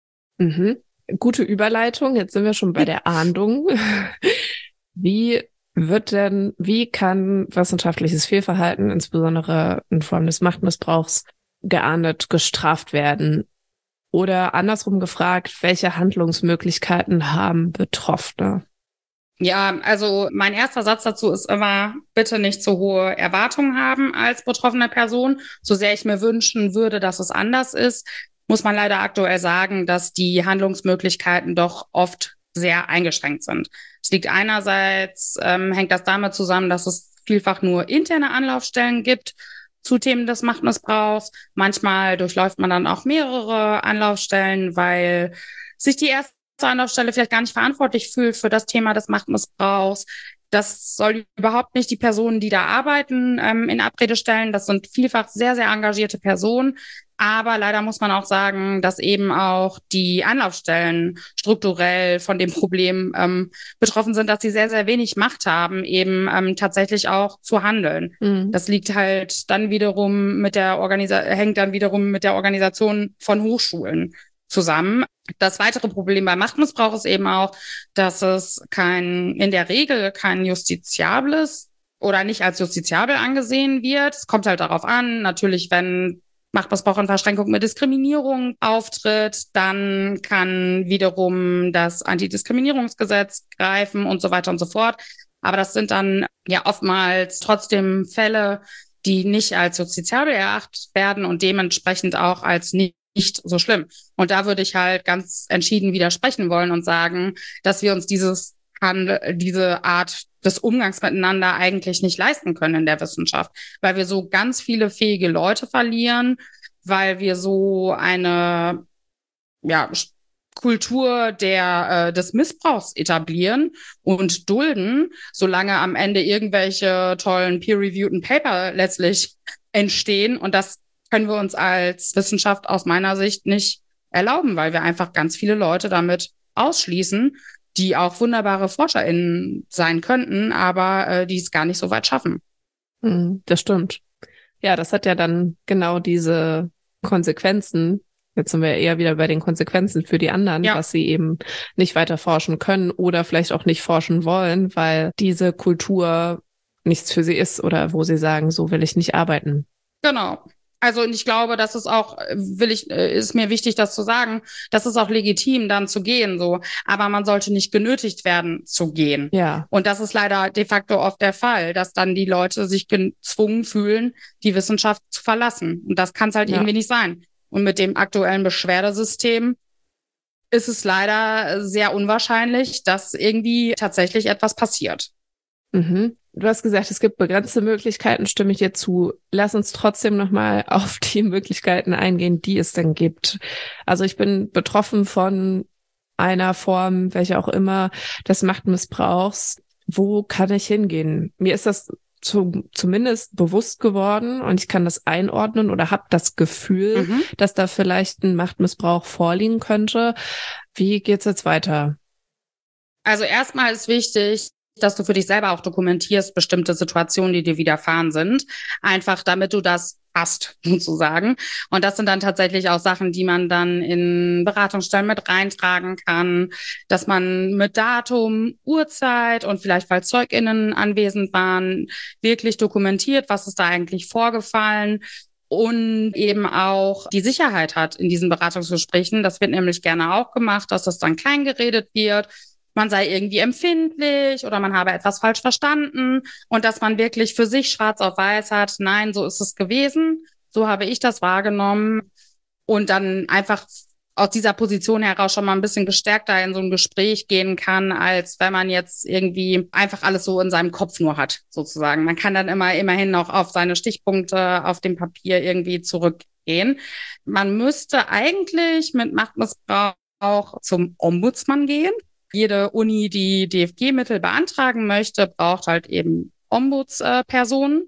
Mhm. Gute Überleitung. Jetzt sind wir schon bei der Ahndung. Wie wird denn, wie kann wissenschaftliches Fehlverhalten, insbesondere in Form des Machtmissbrauchs, geahndet, gestraft werden? Oder andersrum gefragt, welche Handlungsmöglichkeiten haben Betroffene? Ja, also mein erster Satz dazu ist immer, bitte nicht zu hohe Erwartungen haben als betroffene Person. So sehr ich mir wünschen würde, dass es anders ist, muss man leider aktuell sagen, dass die Handlungsmöglichkeiten doch oft sehr eingeschränkt sind. Es liegt einerseits, ähm, hängt das damit zusammen, dass es vielfach nur interne Anlaufstellen gibt zu Themen des Machtmissbrauchs. Manchmal durchläuft man dann auch mehrere Anlaufstellen, weil sich die erste Anlaufstelle vielleicht gar nicht verantwortlich fühlt für das Thema des Machtmissbrauchs. Das soll überhaupt nicht die Personen, die da arbeiten, ähm, in Abrede stellen. Das sind vielfach sehr, sehr engagierte Personen. Aber leider muss man auch sagen, dass eben auch die Anlaufstellen strukturell von dem Problem ähm, betroffen sind, dass sie sehr, sehr wenig Macht haben, eben ähm, tatsächlich auch zu handeln. Mhm. Das liegt halt dann wiederum mit der Organisa- hängt dann wiederum mit der Organisation von Hochschulen zusammen. Das weitere Problem bei Machtmissbrauch ist eben auch, dass es kein, in der Regel kein justiziables oder nicht als justiziabel angesehen wird. Es kommt halt darauf an, natürlich, wenn Machtmissbrauch in Verschränkung mit Diskriminierung auftritt, dann kann wiederum das Antidiskriminierungsgesetz greifen und so weiter und so fort. Aber das sind dann ja oftmals trotzdem Fälle, die nicht als justiziabel erachtet werden und dementsprechend auch als nicht nicht so schlimm. Und da würde ich halt ganz entschieden widersprechen wollen und sagen, dass wir uns dieses Handel, diese Art des Umgangs miteinander eigentlich nicht leisten können in der Wissenschaft, weil wir so ganz viele fähige Leute verlieren, weil wir so eine ja, Kultur der, äh, des Missbrauchs etablieren und dulden, solange am Ende irgendwelche tollen peer-reviewten Paper letztlich entstehen. Und das können wir uns als Wissenschaft aus meiner Sicht nicht erlauben, weil wir einfach ganz viele Leute damit ausschließen, die auch wunderbare ForscherInnen sein könnten, aber äh, die es gar nicht so weit schaffen. Das stimmt. Ja, das hat ja dann genau diese Konsequenzen. Jetzt sind wir eher wieder bei den Konsequenzen für die anderen, ja. Dass sie eben nicht weiter forschen können oder vielleicht auch nicht forschen wollen, weil diese Kultur nichts für sie ist oder wo sie sagen, so will ich nicht arbeiten. Genau. Also, und ich glaube, das ist auch, will ich, ist mir wichtig, das zu sagen, das ist auch legitim, dann zu gehen, so. Aber man sollte nicht genötigt werden, zu gehen. Ja. Und das ist leider de facto oft der Fall, dass dann die Leute sich gezwungen fühlen, die Wissenschaft zu verlassen. Und das kann es halt Ja. irgendwie nicht sein. Und mit dem aktuellen Beschwerdesystem ist es leider sehr unwahrscheinlich, dass irgendwie tatsächlich etwas passiert. Mhm. Du hast gesagt, es gibt begrenzte Möglichkeiten, stimme ich dir zu. Lass uns trotzdem nochmal auf die Möglichkeiten eingehen, die es denn gibt. Also ich bin betroffen von einer Form, welche auch immer, des Machtmissbrauchs. Wo kann ich hingehen? Mir ist das zu, zumindest bewusst geworden und ich kann das einordnen oder habe das Gefühl, Mhm. dass da vielleicht ein Machtmissbrauch vorliegen könnte. Wie geht's jetzt weiter? Also erstmal ist wichtig, dass du für dich selber auch dokumentierst, bestimmte Situationen, die dir widerfahren sind. Einfach damit du das hast, sozusagen. Und das sind dann tatsächlich auch Sachen, die man dann in Beratungsstellen mit reintragen kann, dass man mit Datum, Uhrzeit und vielleicht, weil ZeugInnen anwesend waren, wirklich dokumentiert, was ist da eigentlich vorgefallen. Und eben auch die Sicherheit hat in diesen Beratungsgesprächen. Das wird nämlich gerne auch gemacht, dass das dann klein geredet wird. Man sei irgendwie empfindlich oder man habe etwas falsch verstanden und dass man wirklich für sich schwarz auf weiß hat, nein, so ist es gewesen, so habe ich das wahrgenommen und dann einfach aus dieser Position heraus schon mal ein bisschen gestärkter in so ein Gespräch gehen kann, als wenn man jetzt irgendwie einfach alles so in seinem Kopf nur hat, sozusagen. Man kann dann immer immerhin noch auf seine Stichpunkte auf dem Papier irgendwie zurückgehen. Man müsste eigentlich mit Machtmissbrauch auch zum Ombudsmann gehen. Jede Uni, die D F G-Mittel beantragen möchte, braucht halt eben Ombudspersonen.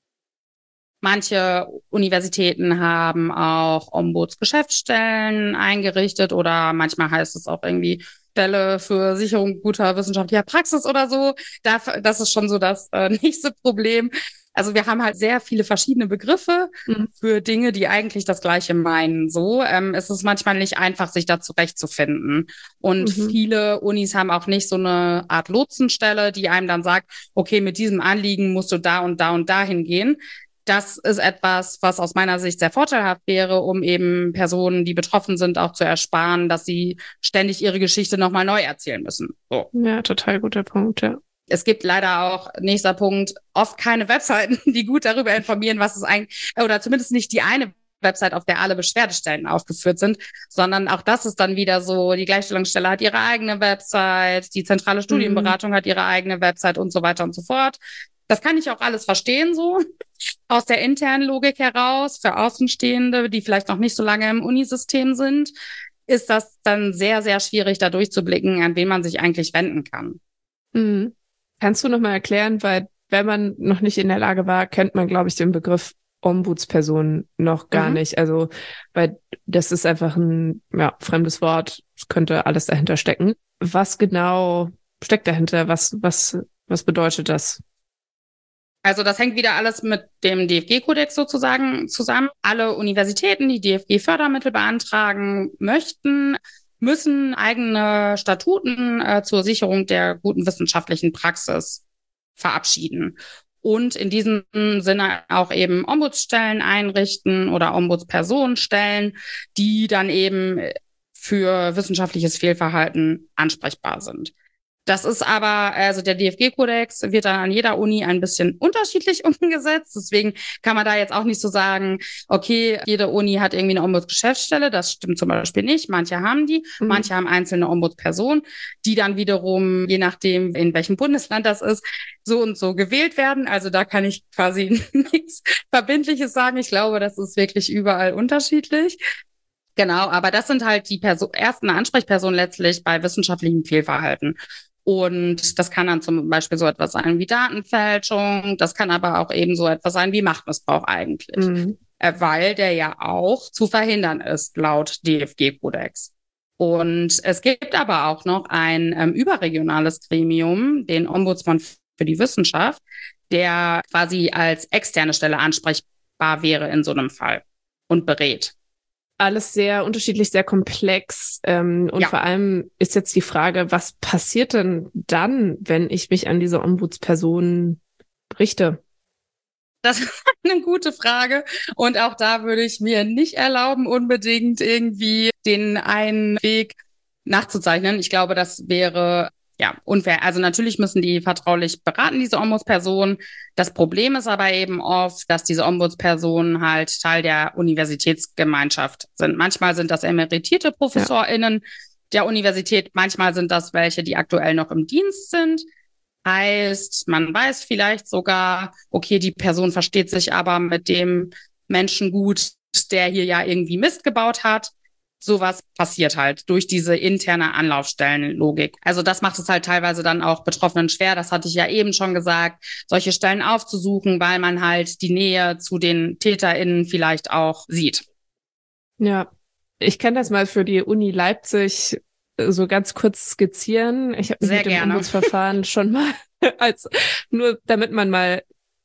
Manche Universitäten haben auch Ombudsgeschäftsstellen eingerichtet oder manchmal heißt es auch irgendwie Stelle für Sicherung guter wissenschaftlicher Praxis oder so. Das ist schon so das äh, nächste Problem. Also wir haben halt sehr viele verschiedene Begriffe mhm. für Dinge, die eigentlich das Gleiche meinen. So, ähm, es ist manchmal nicht einfach, sich da zurechtzufinden. Und mhm. viele Unis haben auch nicht so eine Art Lotsenstelle, die einem dann sagt, okay, mit diesem Anliegen musst du da und da und dahin gehen. Das ist etwas, was aus meiner Sicht sehr vorteilhaft wäre, um eben Personen, die betroffen sind, auch zu ersparen, dass sie ständig ihre Geschichte nochmal neu erzählen müssen. So. Ja, total guter Punkt, ja. Es gibt leider auch, nächster Punkt, oft keine Webseiten, die gut darüber informieren, was es eigentlich, oder zumindest nicht die eine Website, auf der alle Beschwerdestellen aufgeführt sind, sondern auch das ist dann wieder so, die Gleichstellungsstelle hat ihre eigene Website, die zentrale Studienberatung mhm. hat ihre eigene Website und so weiter und so fort. Das kann ich auch alles verstehen, so aus der internen Logik heraus. Für Außenstehende, die vielleicht noch nicht so lange im Unisystem sind, ist das dann sehr, sehr schwierig, da durchzublicken, an wen man sich eigentlich wenden kann. Mhm. Kannst du nochmal erklären, weil wenn man noch nicht in der Lage war, kennt man, glaube ich, den Begriff Ombudsperson noch gar mhm. nicht. Also, weil das ist einfach ein ja, fremdes Wort. Es könnte alles dahinter stecken. Was genau steckt dahinter? Was, was, was bedeutet das? Also das hängt wieder alles mit dem D F G-Kodex sozusagen zusammen. Alle Universitäten, die D F G-Fördermittel beantragen möchten, müssen eigene Statuten äh, zur Sicherung der guten wissenschaftlichen Praxis verabschieden. Und in diesem Sinne auch eben Ombudsstellen einrichten oder Ombudspersonenstellen, die dann eben für wissenschaftliches Fehlverhalten ansprechbar sind. Das ist aber, also der D F G-Kodex wird dann an jeder Uni ein bisschen unterschiedlich umgesetzt. Deswegen kann man da jetzt auch nicht so sagen, okay, jede Uni hat irgendwie eine Ombudsgeschäftsstelle. Das stimmt zum Beispiel nicht. Manche haben die, mhm. manche haben einzelne Ombudspersonen, die dann wiederum, je nachdem, in welchem Bundesland das ist, so und so gewählt werden. Also da kann ich quasi nichts Verbindliches sagen. Ich glaube, das ist wirklich überall unterschiedlich. Genau, aber das sind halt die Perso- ersten Ansprechpersonen letztlich bei wissenschaftlichem Fehlverhalten. Und das kann dann zum Beispiel so etwas sein wie Datenfälschung, das kann aber auch eben so etwas sein wie Machtmissbrauch eigentlich, mhm. äh, weil der ja auch zu verhindern ist, laut D F G-Kodex. Und es gibt aber auch noch ein ähm, überregionales Gremium, den Ombudsmann für die Wissenschaft, der quasi als externe Stelle ansprechbar wäre in so einem Fall und berät. Alles sehr unterschiedlich, sehr komplex. Ähm, und ja. vor allem ist jetzt die Frage, was passiert denn dann, wenn ich mich an diese Ombudsperson richte? Das ist eine gute Frage. Und auch da würde ich mir nicht erlauben, unbedingt irgendwie den einen Weg nachzuzeichnen. Ich glaube, das wäre ja unfair. Also natürlich müssen die vertraulich beraten, diese Ombudspersonen. Das Problem ist aber eben oft, dass diese Ombudspersonen halt Teil der Universitätsgemeinschaft sind. Manchmal sind das emeritierte ProfessorInnen ja. der Universität, manchmal sind das welche, die aktuell noch im Dienst sind. Heißt, man weiß vielleicht sogar, okay, die Person versteht sich aber mit dem Menschen gut, der hier ja irgendwie Mist gebaut hat. Sowas passiert halt durch diese interne Anlaufstellenlogik. Also das macht es halt teilweise dann auch Betroffenen schwer. Das hatte ich ja eben schon gesagt, solche Stellen aufzusuchen, weil man halt die Nähe zu den TäterInnen vielleicht auch sieht. Ja, ich kann das mal für die Uni Leipzig so ganz kurz skizzieren. Ich habe mich Sehr mit dem gerne. Ombudsverfahren schon mal, als nur damit man mal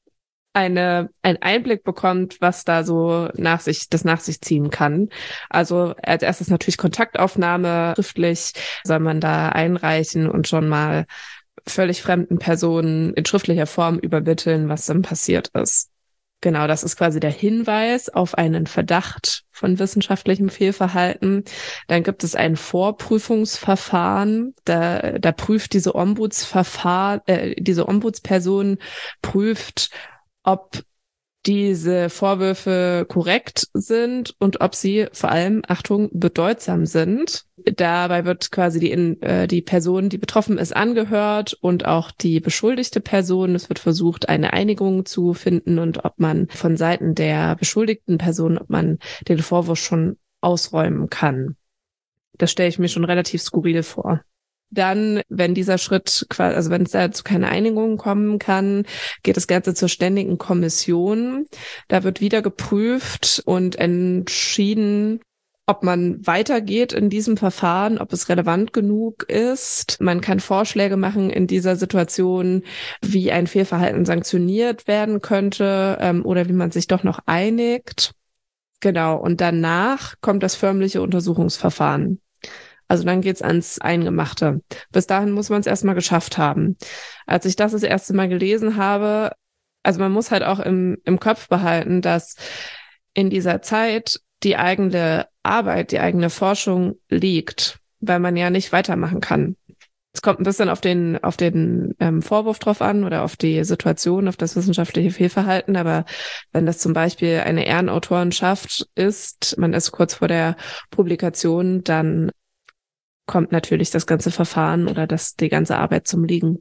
eine einen Einblick bekommt, was da so nach sich das nach sich ziehen kann. Also als erstes natürlich Kontaktaufnahme, schriftlich soll man da einreichen und schon mal völlig fremden Personen in schriftlicher Form übermitteln, was dann passiert ist. Genau, das ist quasi der Hinweis auf einen Verdacht von wissenschaftlichem Fehlverhalten. Dann gibt es ein Vorprüfungsverfahren. Da, da prüft diese Ombudsverfahren, äh, diese Ombudsperson prüft, ob diese Vorwürfe korrekt sind und ob sie vor allem, Achtung, bedeutsam sind. Dabei wird quasi die, äh, die Person, die betroffen ist, angehört und auch die beschuldigte Person. Es wird versucht, eine Einigung zu finden und ob man von Seiten der beschuldigten Person, ob man den Vorwurf schon ausräumen kann. Das stelle ich mir schon relativ skurril vor. Dann, wenn dieser Schritt, also wenn es da zu keiner Einigung kommen kann, geht das Ganze zur Ständigen Kommission. Da wird wieder geprüft und entschieden, ob man weitergeht in diesem Verfahren, ob es relevant genug ist. Man kann Vorschläge machen in dieser Situation, wie ein Fehlverhalten sanktioniert werden könnte ähm, oder wie man sich doch noch einigt. Genau, und danach kommt das förmliche Untersuchungsverfahren. Also dann geht's ans Eingemachte. Bis dahin muss man es erstmal geschafft haben. Als ich das das erste Mal gelesen habe, also man muss halt auch im, im Kopf behalten, dass in dieser Zeit die eigene Arbeit, die eigene Forschung liegt, weil man ja nicht weitermachen kann. Es kommt ein bisschen auf den auf den ähm, Vorwurf drauf an oder auf die Situation, auf das wissenschaftliche Fehlverhalten. Aber wenn das zum Beispiel eine Ehrenautorenschaft ist, man ist kurz vor der Publikation, dann kommt natürlich das ganze Verfahren oder das die ganze Arbeit zum Liegen.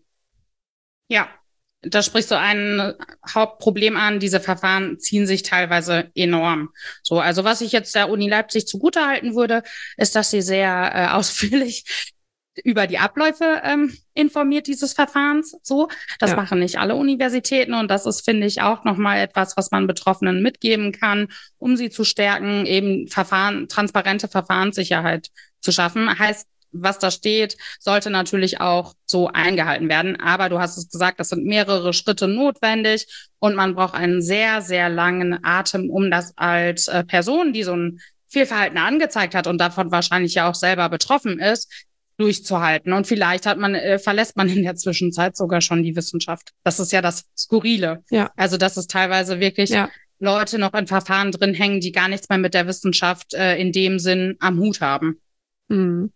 Ja, da sprichst du ein Hauptproblem an. Diese Verfahren ziehen sich teilweise enorm. So, also was ich jetzt der Uni Leipzig zugutehalten würde, ist, dass sie sehr äh, ausführlich über die Abläufe ähm, informiert dieses Verfahrens. So, das ja. machen nicht alle Universitäten und das ist, finde ich, auch nochmal etwas, was man Betroffenen mitgeben kann, um sie zu stärken, eben Verfahren, transparente Verfahrenssicherheit zu schaffen. Heißt, was da steht, sollte natürlich auch so eingehalten werden. Aber du hast es gesagt, es sind mehrere Schritte notwendig und man braucht einen sehr, sehr langen Atem, um das als äh, Person, die so ein Fehlverhalten angezeigt hat und davon wahrscheinlich ja auch selber betroffen ist, durchzuhalten. Und vielleicht hat man, äh, verlässt man in der Zwischenzeit sogar schon die Wissenschaft. Das ist ja das Skurrile. Ja. Also, dass es teilweise wirklich ja. Leute noch in Verfahren drin hängen, die gar nichts mehr mit der Wissenschaft äh, in dem Sinn am Hut haben. Mhm.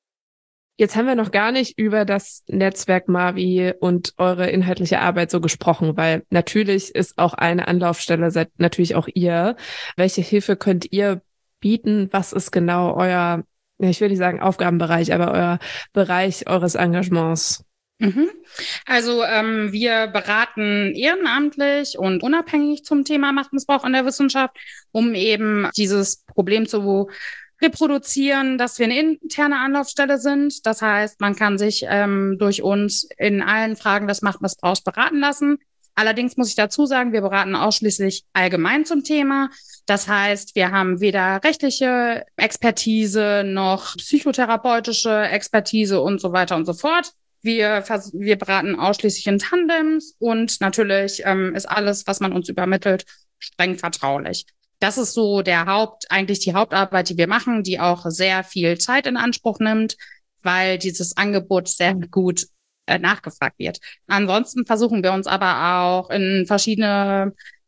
Jetzt haben wir noch gar nicht über das Netzwerk Mavi und eure inhaltliche Arbeit so gesprochen, weil natürlich ist auch eine Anlaufstelle, seid natürlich auch ihr. Welche Hilfe könnt ihr bieten? Was ist genau euer, ich will nicht sagen Aufgabenbereich, aber euer Bereich eures Engagements? Mhm. Also ähm, wir beraten ehrenamtlich und unabhängig zum Thema Machtmissbrauch in der Wissenschaft, um eben dieses Problem zu reproduzieren, dass wir eine interne Anlaufstelle sind. Das heißt, man kann sich ähm, durch uns in allen Fragen des Machtmissbrauchs beraten lassen. Allerdings muss ich dazu sagen, wir beraten ausschließlich allgemein zum Thema. Das heißt, wir haben weder rechtliche Expertise noch psychotherapeutische Expertise und so weiter und so fort. Wir, vers- wir beraten ausschließlich in Tandems und natürlich ähm, ist alles, was man uns übermittelt, streng vertraulich. Das ist so der Haupt, eigentlich die Hauptarbeit, die wir machen, die auch sehr viel Zeit in Anspruch nimmt, weil dieses Angebot sehr gut äh, nachgefragt wird. Ansonsten versuchen wir uns aber auch in verschiedene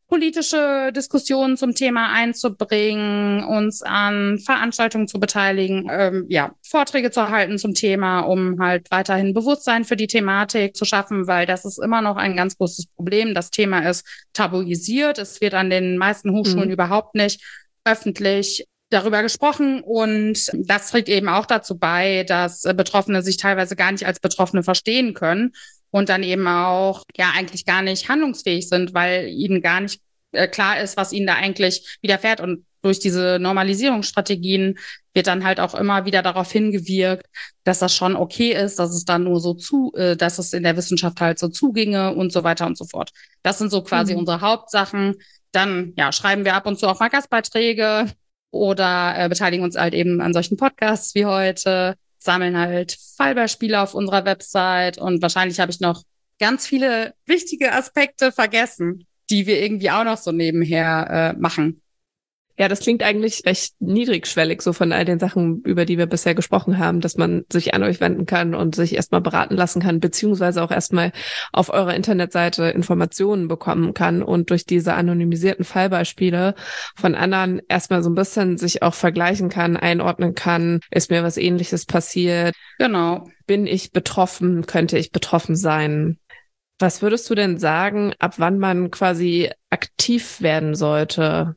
politische Diskussionen zum Thema einzubringen, uns an Veranstaltungen zu beteiligen, ähm, ja, Vorträge zu halten zum Thema, um halt weiterhin Bewusstsein für die Thematik zu schaffen, weil das ist immer noch ein ganz großes Problem. Das Thema ist tabuisiert. Es wird an den meisten Hochschulen mhm. überhaupt nicht öffentlich darüber gesprochen und das trägt eben auch dazu bei, dass Betroffene sich teilweise gar nicht als Betroffene verstehen können und dann eben auch ja eigentlich gar nicht handlungsfähig sind, weil ihnen gar nicht äh, klar ist, was ihnen da eigentlich widerfährt. Und durch diese Normalisierungsstrategien wird dann halt auch immer wieder darauf hingewirkt, dass das schon okay ist, dass es dann nur so zu, äh, dass es in der Wissenschaft halt so zuginge und so weiter und so fort. Das sind so quasi mhm. unsere Hauptsachen. Dann ja schreiben wir ab und zu auch mal Gastbeiträge oder äh, beteiligen uns halt eben an solchen Podcasts wie heute, sammeln halt Fallbeispiele auf unserer Website und wahrscheinlich habe ich noch ganz viele wichtige Aspekte vergessen, die wir irgendwie auch noch so nebenher äh, machen. Ja, das klingt eigentlich recht niedrigschwellig, so von all den Sachen, über die wir bisher gesprochen haben, dass man sich an euch wenden kann und sich erstmal beraten lassen kann, beziehungsweise auch erstmal auf eurer Internetseite Informationen bekommen kann und durch diese anonymisierten Fallbeispiele von anderen erstmal so ein bisschen sich auch vergleichen kann, einordnen kann, ist mir was Ähnliches passiert? Genau. Bin ich betroffen? Könnte ich betroffen sein? Was würdest du denn sagen, ab wann man quasi aktiv werden sollte?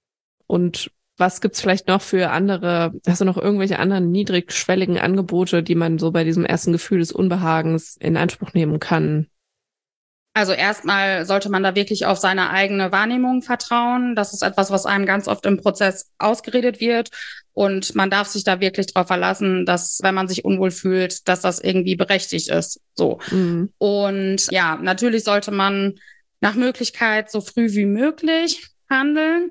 Und was gibt's vielleicht noch für andere, hast du noch irgendwelche anderen niedrigschwelligen Angebote, die man so bei diesem ersten Gefühl des Unbehagens in Anspruch nehmen kann? Also erstmal sollte man da wirklich auf seine eigene Wahrnehmung vertrauen. Das ist etwas, was einem ganz oft im Prozess ausgeredet wird. Und man darf sich da wirklich darauf verlassen, dass, wenn man sich unwohl fühlt, dass das irgendwie berechtigt ist. So. Mhm. Und ja, natürlich sollte man nach Möglichkeit so früh wie möglich handeln.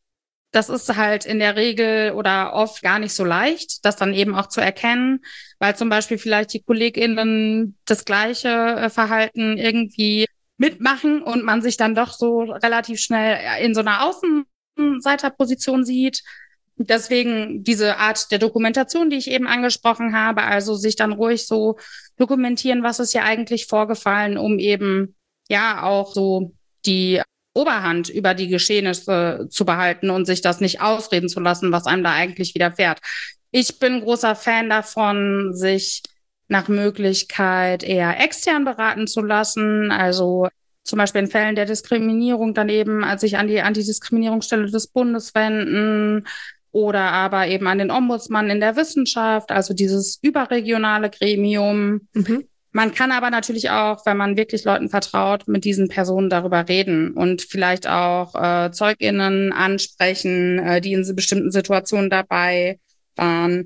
Das ist halt in der Regel oder oft gar nicht so leicht, das dann eben auch zu erkennen, weil zum Beispiel vielleicht die KollegInnen das gleiche äh, Verhalten irgendwie mitmachen und man sich dann doch so relativ schnell in so einer Außenseiterposition sieht. Deswegen diese Art der Dokumentation, die ich eben angesprochen habe, also sich dann ruhig so dokumentieren, was ist ja eigentlich vorgefallen, um eben ja auch so die Oberhand über die Geschehnisse zu behalten und sich das nicht ausreden zu lassen, was einem da eigentlich widerfährt. Ich bin großer Fan davon, sich nach Möglichkeit eher extern beraten zu lassen. Also zum Beispiel in Fällen der Diskriminierung dann eben sich an die Antidiskriminierungsstelle des Bundes wenden oder aber eben an den Ombudsmann in der Wissenschaft, also dieses überregionale Gremium. Mhm. Man kann aber natürlich auch, wenn man wirklich Leuten vertraut, mit diesen Personen darüber reden und vielleicht auch äh, ZeugInnen ansprechen, äh, die in bestimmten Situationen dabei waren.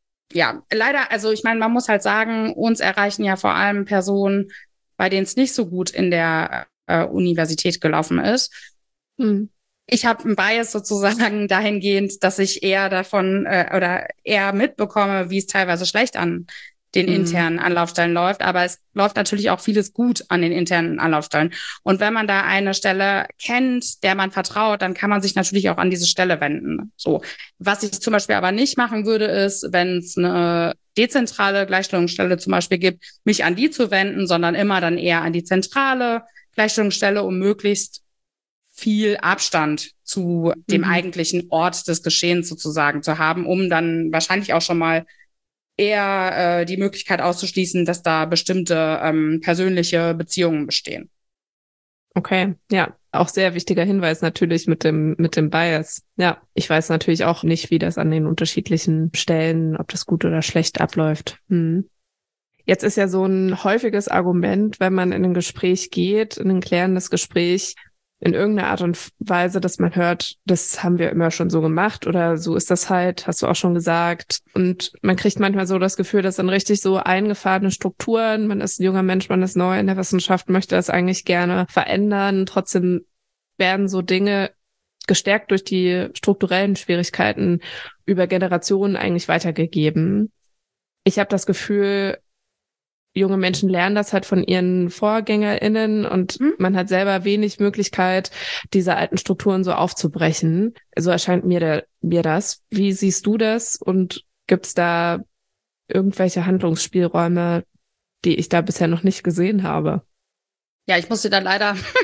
Ja, leider, also ich meine, man muss halt sagen, uns erreichen ja vor allem Personen, bei denen es nicht so gut in der äh, Universität gelaufen ist. Hm. Ich habe einen Bias sozusagen dahingehend, dass ich eher davon äh, oder eher mitbekomme, wie es teilweise schlecht an den internen mhm. Anlaufstellen läuft, aber es läuft natürlich auch vieles gut an den internen Anlaufstellen. Und wenn man da eine Stelle kennt, der man vertraut, dann kann man sich natürlich auch an diese Stelle wenden. So, was ich zum Beispiel aber nicht machen würde, ist, wenn es eine dezentrale Gleichstellungsstelle zum Beispiel gibt, mich an die zu wenden, sondern immer dann eher an die zentrale Gleichstellungsstelle, um möglichst viel Abstand zu dem mhm. eigentlichen Ort des Geschehens sozusagen zu haben, um dann wahrscheinlich auch schon mal eher äh, die Möglichkeit auszuschließen, dass da bestimmte ähm, persönliche Beziehungen bestehen. Okay, ja, auch sehr wichtiger Hinweis natürlich mit dem mit dem Bias. Ja, ich weiß natürlich auch nicht, wie das an den unterschiedlichen Stellen, ob das gut oder schlecht abläuft. Hm. Jetzt ist ja so ein häufiges Argument, wenn man in ein Gespräch geht, in ein klärendes Gespräch, in irgendeiner Art und Weise, dass man hört, das haben wir immer schon so gemacht oder so ist das halt, hast du auch schon gesagt. Und man kriegt manchmal so das Gefühl, das sind richtig so eingefahrene Strukturen. Man ist ein junger Mensch, man ist neu in der Wissenschaft, möchte das eigentlich gerne verändern. Trotzdem werden so Dinge gestärkt durch die strukturellen Schwierigkeiten über Generationen eigentlich weitergegeben. Ich habe das Gefühl, junge Menschen lernen das halt von ihren VorgängerInnen und hm. man hat selber wenig Möglichkeit, diese alten Strukturen so aufzubrechen. So erscheint mir, der, mir das. Wie siehst du das? Und gibt's da irgendwelche Handlungsspielräume, die ich da bisher noch nicht gesehen habe? Ja, ich muss dir da leider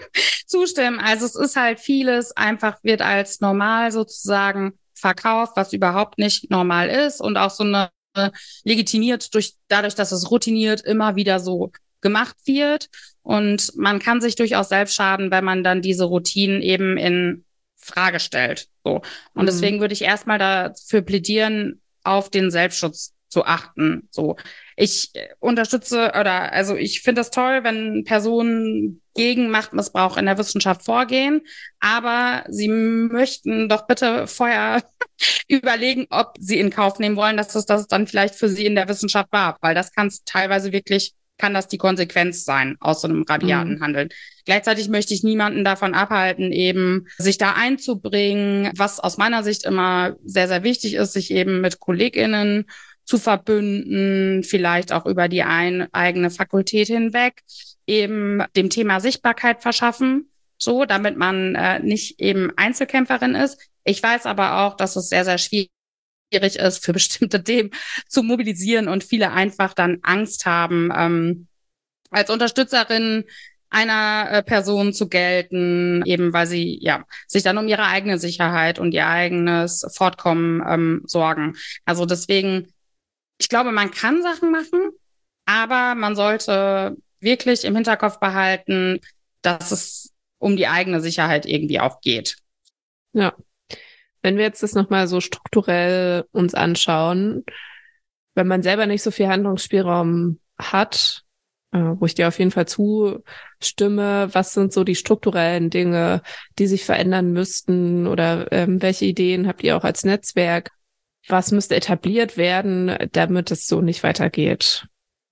zustimmen. Also es ist halt vieles einfach wird als normal sozusagen verkauft, was überhaupt nicht normal ist und auch so eine legitimiert durch dadurch, dass es routiniert immer wieder so gemacht wird. Und man kann sich durchaus selbst schaden, wenn man dann diese Routinen eben in Frage stellt. So. Und mhm. deswegen würde ich erstmal dafür plädieren, auf den Selbstschutz zu achten. So. Ich unterstütze oder also ich finde das toll, wenn Personen gegen Machtmissbrauch in der Wissenschaft vorgehen, aber sie möchten doch bitte vorher überlegen, ob sie in Kauf nehmen wollen, dass es das dann vielleicht für sie in der Wissenschaft war, weil das kann es teilweise wirklich, kann das die Konsequenz sein aus so einem rabiaten mhm. Handeln. Gleichzeitig möchte ich niemanden davon abhalten, eben sich da einzubringen, was aus meiner Sicht immer sehr, sehr wichtig ist, sich eben mit KollegInnen zu verbünden, vielleicht auch über die ein, eigene Fakultät hinweg, eben dem Thema Sichtbarkeit verschaffen, so, damit man äh, nicht eben Einzelkämpferin ist. Ich weiß aber auch, dass es sehr, sehr schwierig ist, für bestimmte Themen zu mobilisieren und viele einfach dann Angst haben, ähm, als Unterstützerin einer äh, Person zu gelten, eben weil sie ja sich dann um ihre eigene Sicherheit und ihr eigenes Fortkommen ähm, sorgen. Also deswegen, ich glaube, man kann Sachen machen, aber man sollte wirklich im Hinterkopf behalten, dass es um die eigene Sicherheit irgendwie auch geht. Ja. Wenn wir jetzt das nochmal so strukturell uns anschauen, wenn man selber nicht so viel Handlungsspielraum hat, äh, wo ich dir auf jeden Fall zustimme, was sind so die strukturellen Dinge, die sich verändern müssten oder ähm, welche Ideen habt ihr auch als Netzwerk? Was müsste etabliert werden, damit es so nicht weitergeht?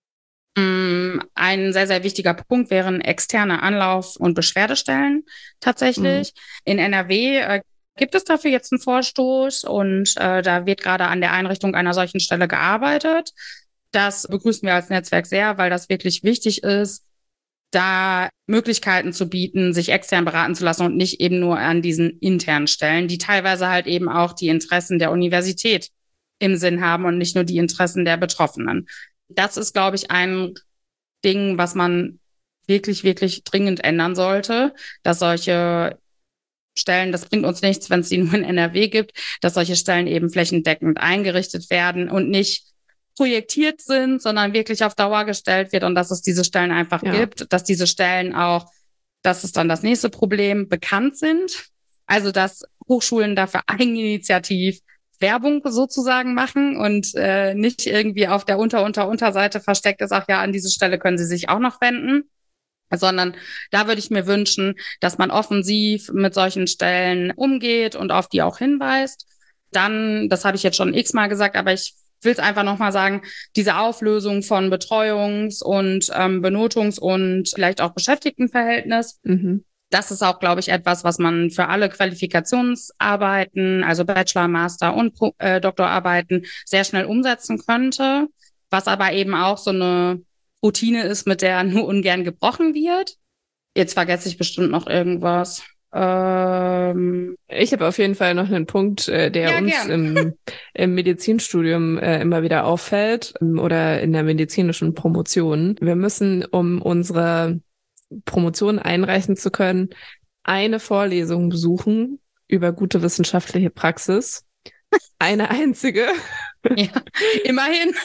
Ein sehr, sehr wichtiger Punkt wären externe Anlauf- und Beschwerdestellen tatsächlich. Mhm. In N R W äh, gibt es dafür jetzt einen Vorstoß und äh, da wird gerade an der Einrichtung einer solchen Stelle gearbeitet. Das begrüßen wir als Netzwerk sehr, weil das wirklich wichtig ist, da Möglichkeiten zu bieten, sich extern beraten zu lassen und nicht eben nur an diesen internen Stellen, die teilweise halt eben auch die Interessen der Universität im Sinn haben und nicht nur die Interessen der Betroffenen. Das ist, glaube ich, ein Ding, was man wirklich, wirklich dringend ändern sollte, dass solche Stellen, das bringt uns nichts, wenn es die nur in N R W gibt, dass solche Stellen eben flächendeckend eingerichtet werden und nicht projektiert sind, sondern wirklich auf Dauer gestellt wird und dass es diese Stellen einfach ja. gibt, dass diese Stellen auch, das ist dann das nächste Problem, bekannt sind. Also, dass Hochschulen dafür eigeninitiativ Werbung sozusagen machen und äh, nicht irgendwie auf der Unter-Unter-Unterseite versteckt ist, ach ja, an diese Stelle können Sie sich auch noch wenden, sondern da würde ich mir wünschen, dass man offensiv mit solchen Stellen umgeht und auf die auch hinweist. Dann, das habe ich jetzt schon x-mal gesagt, aber ich will es einfach nochmal sagen, diese Auflösung von Betreuungs- und ähm, Benotungs- und vielleicht auch Beschäftigtenverhältnis, mhm. das ist auch, glaube ich, etwas, was man für alle Qualifikationsarbeiten, also Bachelor, Master und äh, Doktorarbeiten sehr schnell umsetzen könnte, was aber eben auch so eine Routine ist, mit der nur ungern gebrochen wird. Jetzt vergesse ich bestimmt noch irgendwas. Ähm ich habe auf jeden Fall noch einen Punkt, äh, der ja, uns im, im Medizinstudium äh, immer wieder auffällt ähm, oder in der medizinischen Promotion. Wir müssen, um unsere Promotion einreichen zu können, eine Vorlesung besuchen über gute wissenschaftliche Praxis. Eine einzige. Ja, immerhin.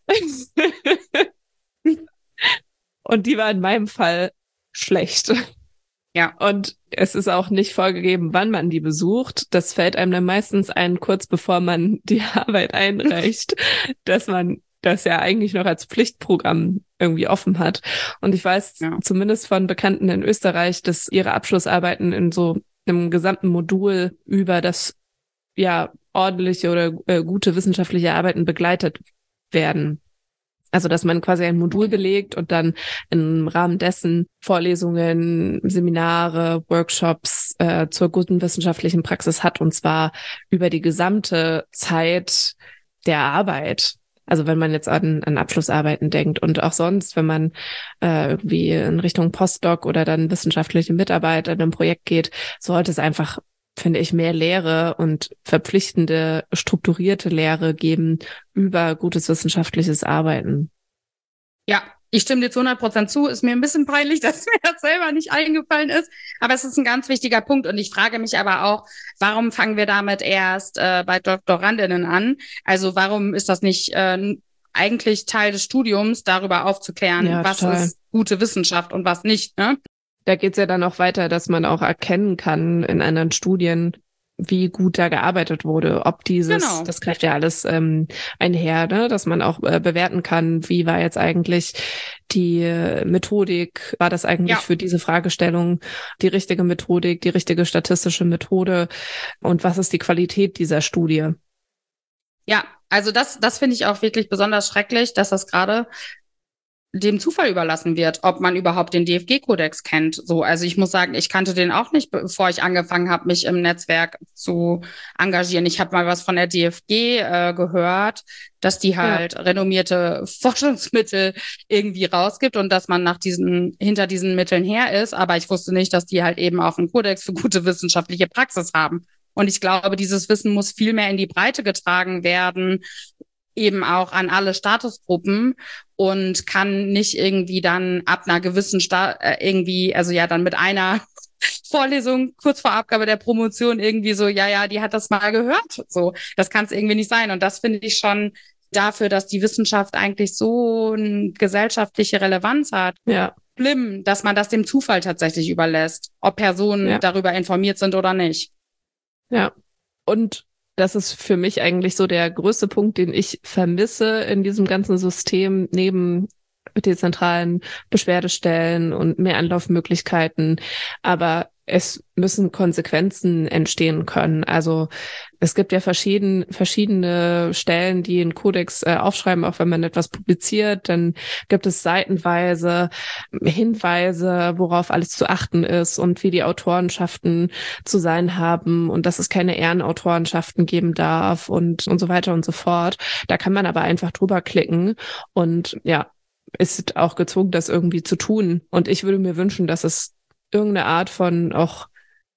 Und die war in meinem Fall schlecht. Ja. Und es ist auch nicht vorgegeben, wann man die besucht. Das fällt einem dann meistens ein, kurz bevor man die Arbeit einreicht, dass man das ja eigentlich noch als Pflichtprogramm irgendwie offen hat. Und ich weiß ja. zumindest von Bekannten in Österreich, dass ihre Abschlussarbeiten in so einem gesamten Modul über das ja ordentliche oder äh, gute wissenschaftliche Arbeiten begleitet werden. Also, dass man quasi ein Modul belegt und dann im Rahmen dessen Vorlesungen, Seminare, Workshops äh, zur guten wissenschaftlichen Praxis hat, und zwar über die gesamte Zeit der Arbeit. Also wenn man jetzt an, an Abschlussarbeiten denkt und auch sonst, wenn man äh, irgendwie in Richtung Postdoc oder dann wissenschaftliche Mitarbeit in einem Projekt geht, sollte es einfach, finde ich, mehr Lehre und verpflichtende, strukturierte Lehre geben über gutes wissenschaftliches Arbeiten. Ja, Ich stimme dir zu hundert Prozent zu. Ist mir ein bisschen peinlich, dass mir das selber nicht eingefallen ist. Aber es ist ein ganz wichtiger Punkt. Und ich frage mich aber auch, warum fangen wir damit erst äh, bei Doktorandinnen an? Also warum ist das nicht äh, eigentlich Teil des Studiums, darüber aufzuklären, Ja, was total. ist gute Wissenschaft und was nicht, ne? Da geht's ja dann auch weiter, dass man auch erkennen kann in anderen Studien, wie gut da gearbeitet wurde, ob dieses, Genau. das greift ja alles ähm, einher, ne? Dass man auch äh, bewerten kann, wie war jetzt eigentlich die äh, Methodik, war das eigentlich Ja. für diese Fragestellung die richtige Methodik, die richtige statistische Methode und was ist die Qualität dieser Studie? Ja, also das, das finde ich auch wirklich besonders schrecklich, dass das gerade dem Zufall überlassen wird, ob man überhaupt den D F G-Kodex kennt. So, also ich muss sagen, ich kannte den auch nicht, bevor ich angefangen habe, mich im Netzwerk zu engagieren. Ich habe mal was von der D F G äh, gehört, dass die halt ja. renommierte Forschungsmittel irgendwie rausgibt und dass man nach diesen hinter diesen Mitteln her ist. Aber ich wusste nicht, dass die halt eben auch einen Kodex für gute wissenschaftliche Praxis haben. Und ich glaube, dieses Wissen muss viel mehr in die Breite getragen werden, eben auch an alle Statusgruppen und kann nicht irgendwie dann ab einer gewissen Sta- äh, irgendwie, also ja, dann mit einer Vorlesung kurz vor Abgabe der Promotion irgendwie so, ja, ja, die hat das mal gehört. So, das kann es irgendwie nicht sein. Und das finde ich schon dafür, dass die Wissenschaft eigentlich so eine gesellschaftliche Relevanz hat. Ja. Schlimm, dass man das dem Zufall tatsächlich überlässt, ob Personen Ja. darüber informiert sind oder nicht. Ja. Und das ist für mich eigentlich so der größte Punkt, den ich vermisse in diesem ganzen System, neben dezentralen Beschwerdestellen und mehr Anlaufmöglichkeiten. Aber es müssen Konsequenzen entstehen können. Also es gibt ja verschieden, verschiedene Stellen, die einen Kodex äh, aufschreiben, auch wenn man etwas publiziert. Dann gibt es seitenweise Hinweise, worauf alles zu achten ist und wie die Autorenschaften zu sein haben und dass es keine Ehrenautorenschaften geben darf und, und so weiter und so fort. Da kann man aber einfach drüber klicken und ja, ist auch gezwungen, das irgendwie zu tun. Und ich würde mir wünschen, dass es irgendeine Art von auch,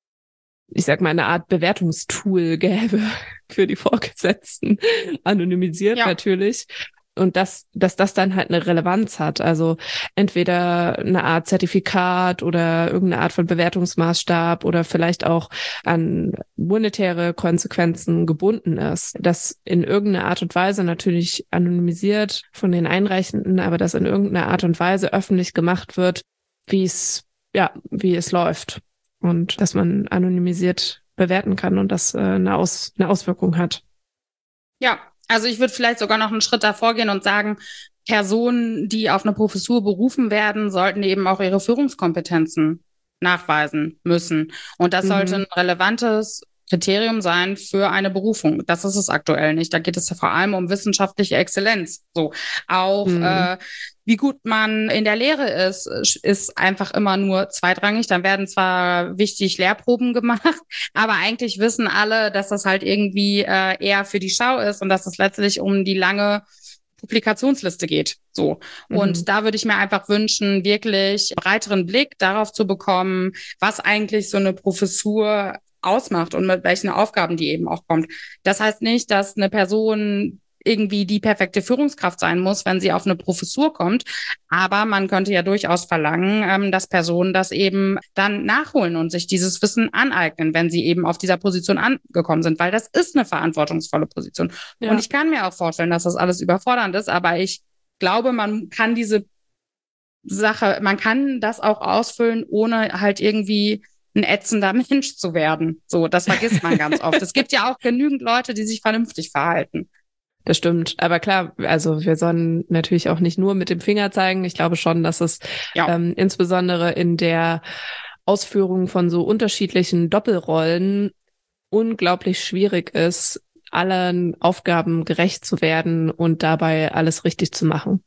ich sag mal, eine Art Bewertungstool gäbe für die Vorgesetzten. Anonymisiert ja. natürlich. Und dass, dass das dann halt eine Relevanz hat. Also entweder eine Art Zertifikat oder irgendeine Art von Bewertungsmaßstab oder vielleicht auch an monetäre Konsequenzen gebunden ist. Das in irgendeiner Art und Weise natürlich anonymisiert von den Einreichenden, aber dass in irgendeiner Art und Weise öffentlich gemacht wird, wie es, ja, wie es läuft. Und dass man anonymisiert bewerten kann und das äh, eine, Aus, eine Auswirkung hat. Ja. Also ich würde vielleicht sogar noch einen Schritt davor gehen und sagen, Personen, die auf eine Professur berufen werden, sollten eben auch ihre Führungskompetenzen nachweisen müssen. Und das mhm. sollte ein relevantes Kriterium sein für eine Berufung. Das ist es aktuell nicht. Da geht es ja vor allem um wissenschaftliche Exzellenz. So auch mhm. äh, wie gut man in der Lehre ist, ist einfach immer nur zweitrangig. Dann werden zwar wichtig Lehrproben gemacht, aber eigentlich wissen alle, dass das halt irgendwie äh, eher für die Schau ist und dass es letztlich um die lange Publikationsliste geht. So. Mhm. Und da würde ich mir einfach wünschen, wirklich breiteren Blick darauf zu bekommen, was eigentlich so eine Professur ausmacht und mit welchen Aufgaben die eben auch kommt. Das heißt nicht, dass eine Person irgendwie die perfekte Führungskraft sein muss, wenn sie auf eine Professur kommt. Aber man könnte ja durchaus verlangen, ähm, dass Personen das eben dann nachholen und sich dieses Wissen aneignen, wenn sie eben auf dieser Position angekommen sind, weil das ist eine verantwortungsvolle Position. Ja. Und ich kann mir auch vorstellen, dass das alles überfordernd ist, aber ich glaube, man kann diese Sache, man kann das auch ausfüllen, ohne halt irgendwie ein ätzender Mensch zu werden. So, das vergisst man ganz oft. Es gibt ja auch genügend Leute, die sich vernünftig verhalten. Das stimmt. Aber klar, also wir sollen natürlich auch nicht nur mit dem Finger zeigen. Ich glaube schon, dass es ja. ähm, insbesondere in der Ausführung von so unterschiedlichen Doppelrollen unglaublich schwierig ist, allen Aufgaben gerecht zu werden und dabei alles richtig zu machen.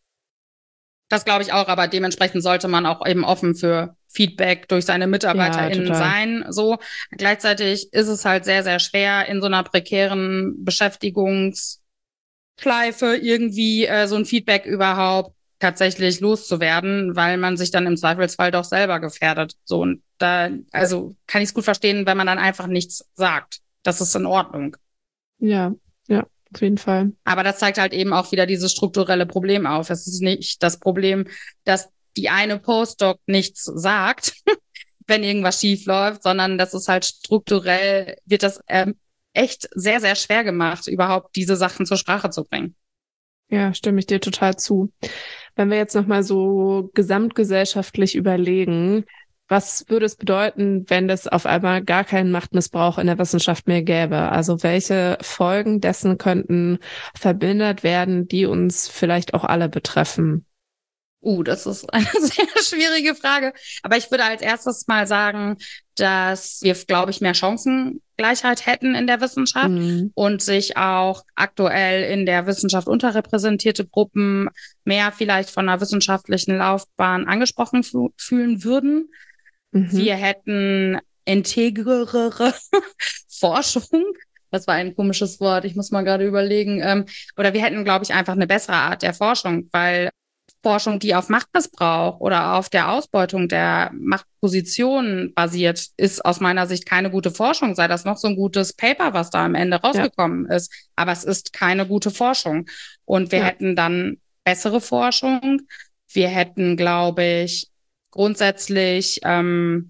Das glaube ich auch, aber dementsprechend sollte man auch eben offen für Feedback durch seine MitarbeiterInnen ja, sein. So. Gleichzeitig ist es halt sehr, sehr schwer, in so einer prekären Beschäftigungs- Schleife irgendwie äh, so ein Feedback überhaupt tatsächlich loszuwerden, weil man sich dann im Zweifelsfall doch selber gefährdet. So, und da, also kann ich es gut verstehen, wenn man dann einfach nichts sagt. Das ist in Ordnung. Ja, ja, auf jeden Fall. Aber das zeigt halt eben auch wieder dieses strukturelle Problem auf. Es ist nicht das Problem, dass die eine Postdoc nichts sagt, wenn irgendwas schief läuft, sondern das ist halt strukturell, wird das ähm, echt sehr, sehr schwer gemacht, überhaupt diese Sachen zur Sprache zu bringen. Ja, stimme ich dir total zu. Wenn wir jetzt nochmal so gesamtgesellschaftlich überlegen, was würde es bedeuten, wenn es auf einmal gar keinen Machtmissbrauch in der Wissenschaft mehr gäbe? Also welche Folgen dessen könnten vermindert werden, die uns vielleicht auch alle betreffen? Uh, das ist eine sehr schwierige Frage. Aber ich würde als erstes mal sagen, dass wir, glaube ich, mehr Chancengleichheit hätten in der Wissenschaft Mhm. und sich auch aktuell in der Wissenschaft unterrepräsentierte Gruppen mehr vielleicht von einer wissenschaftlichen Laufbahn angesprochen fu- fühlen würden. Mhm. Wir hätten integrere Forschung. Das war ein komisches Wort. Ich muss mal gerade überlegen. Ähm, oder wir hätten, glaube ich, einfach eine bessere Art der Forschung, weil Forschung, die auf Machtmissbrauch oder auf der Ausbeutung der Machtpositionen basiert, ist aus meiner Sicht keine gute Forschung, sei das noch so ein gutes Paper, was da am Ende rausgekommen ja. ist. Aber es ist keine gute Forschung. Und wir ja. hätten dann bessere Forschung. Wir hätten, glaube ich, grundsätzlich ähm,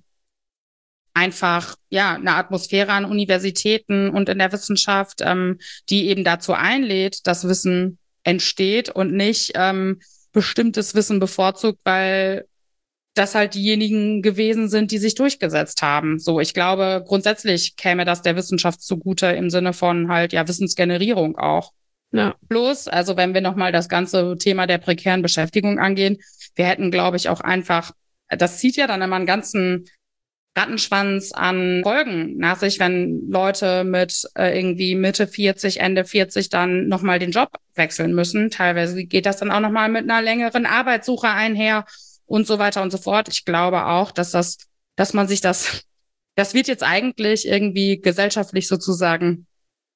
einfach ja eine Atmosphäre an Universitäten und in der Wissenschaft, ähm, die eben dazu einlädt, dass Wissen entsteht und nicht ähm, bestimmtes Wissen bevorzugt, weil das halt diejenigen gewesen sind, die sich durchgesetzt haben. So, ich glaube, grundsätzlich käme das der Wissenschaft zugute im Sinne von halt ja Wissensgenerierung auch. Ja. Plus, also wenn wir nochmal das ganze Thema der prekären Beschäftigung angehen, wir hätten, glaube ich, auch einfach, das zieht ja dann immer einen ganzen Rattenschwanz an Folgen nach sich, wenn Leute mit äh, irgendwie Mitte vierzig, Ende vierzig dann nochmal den Job wechseln müssen. Teilweise geht das dann auch nochmal mit einer längeren Arbeitssuche einher und so weiter und so fort. Ich glaube auch, dass das, dass man sich das, das wird jetzt eigentlich irgendwie gesellschaftlich sozusagen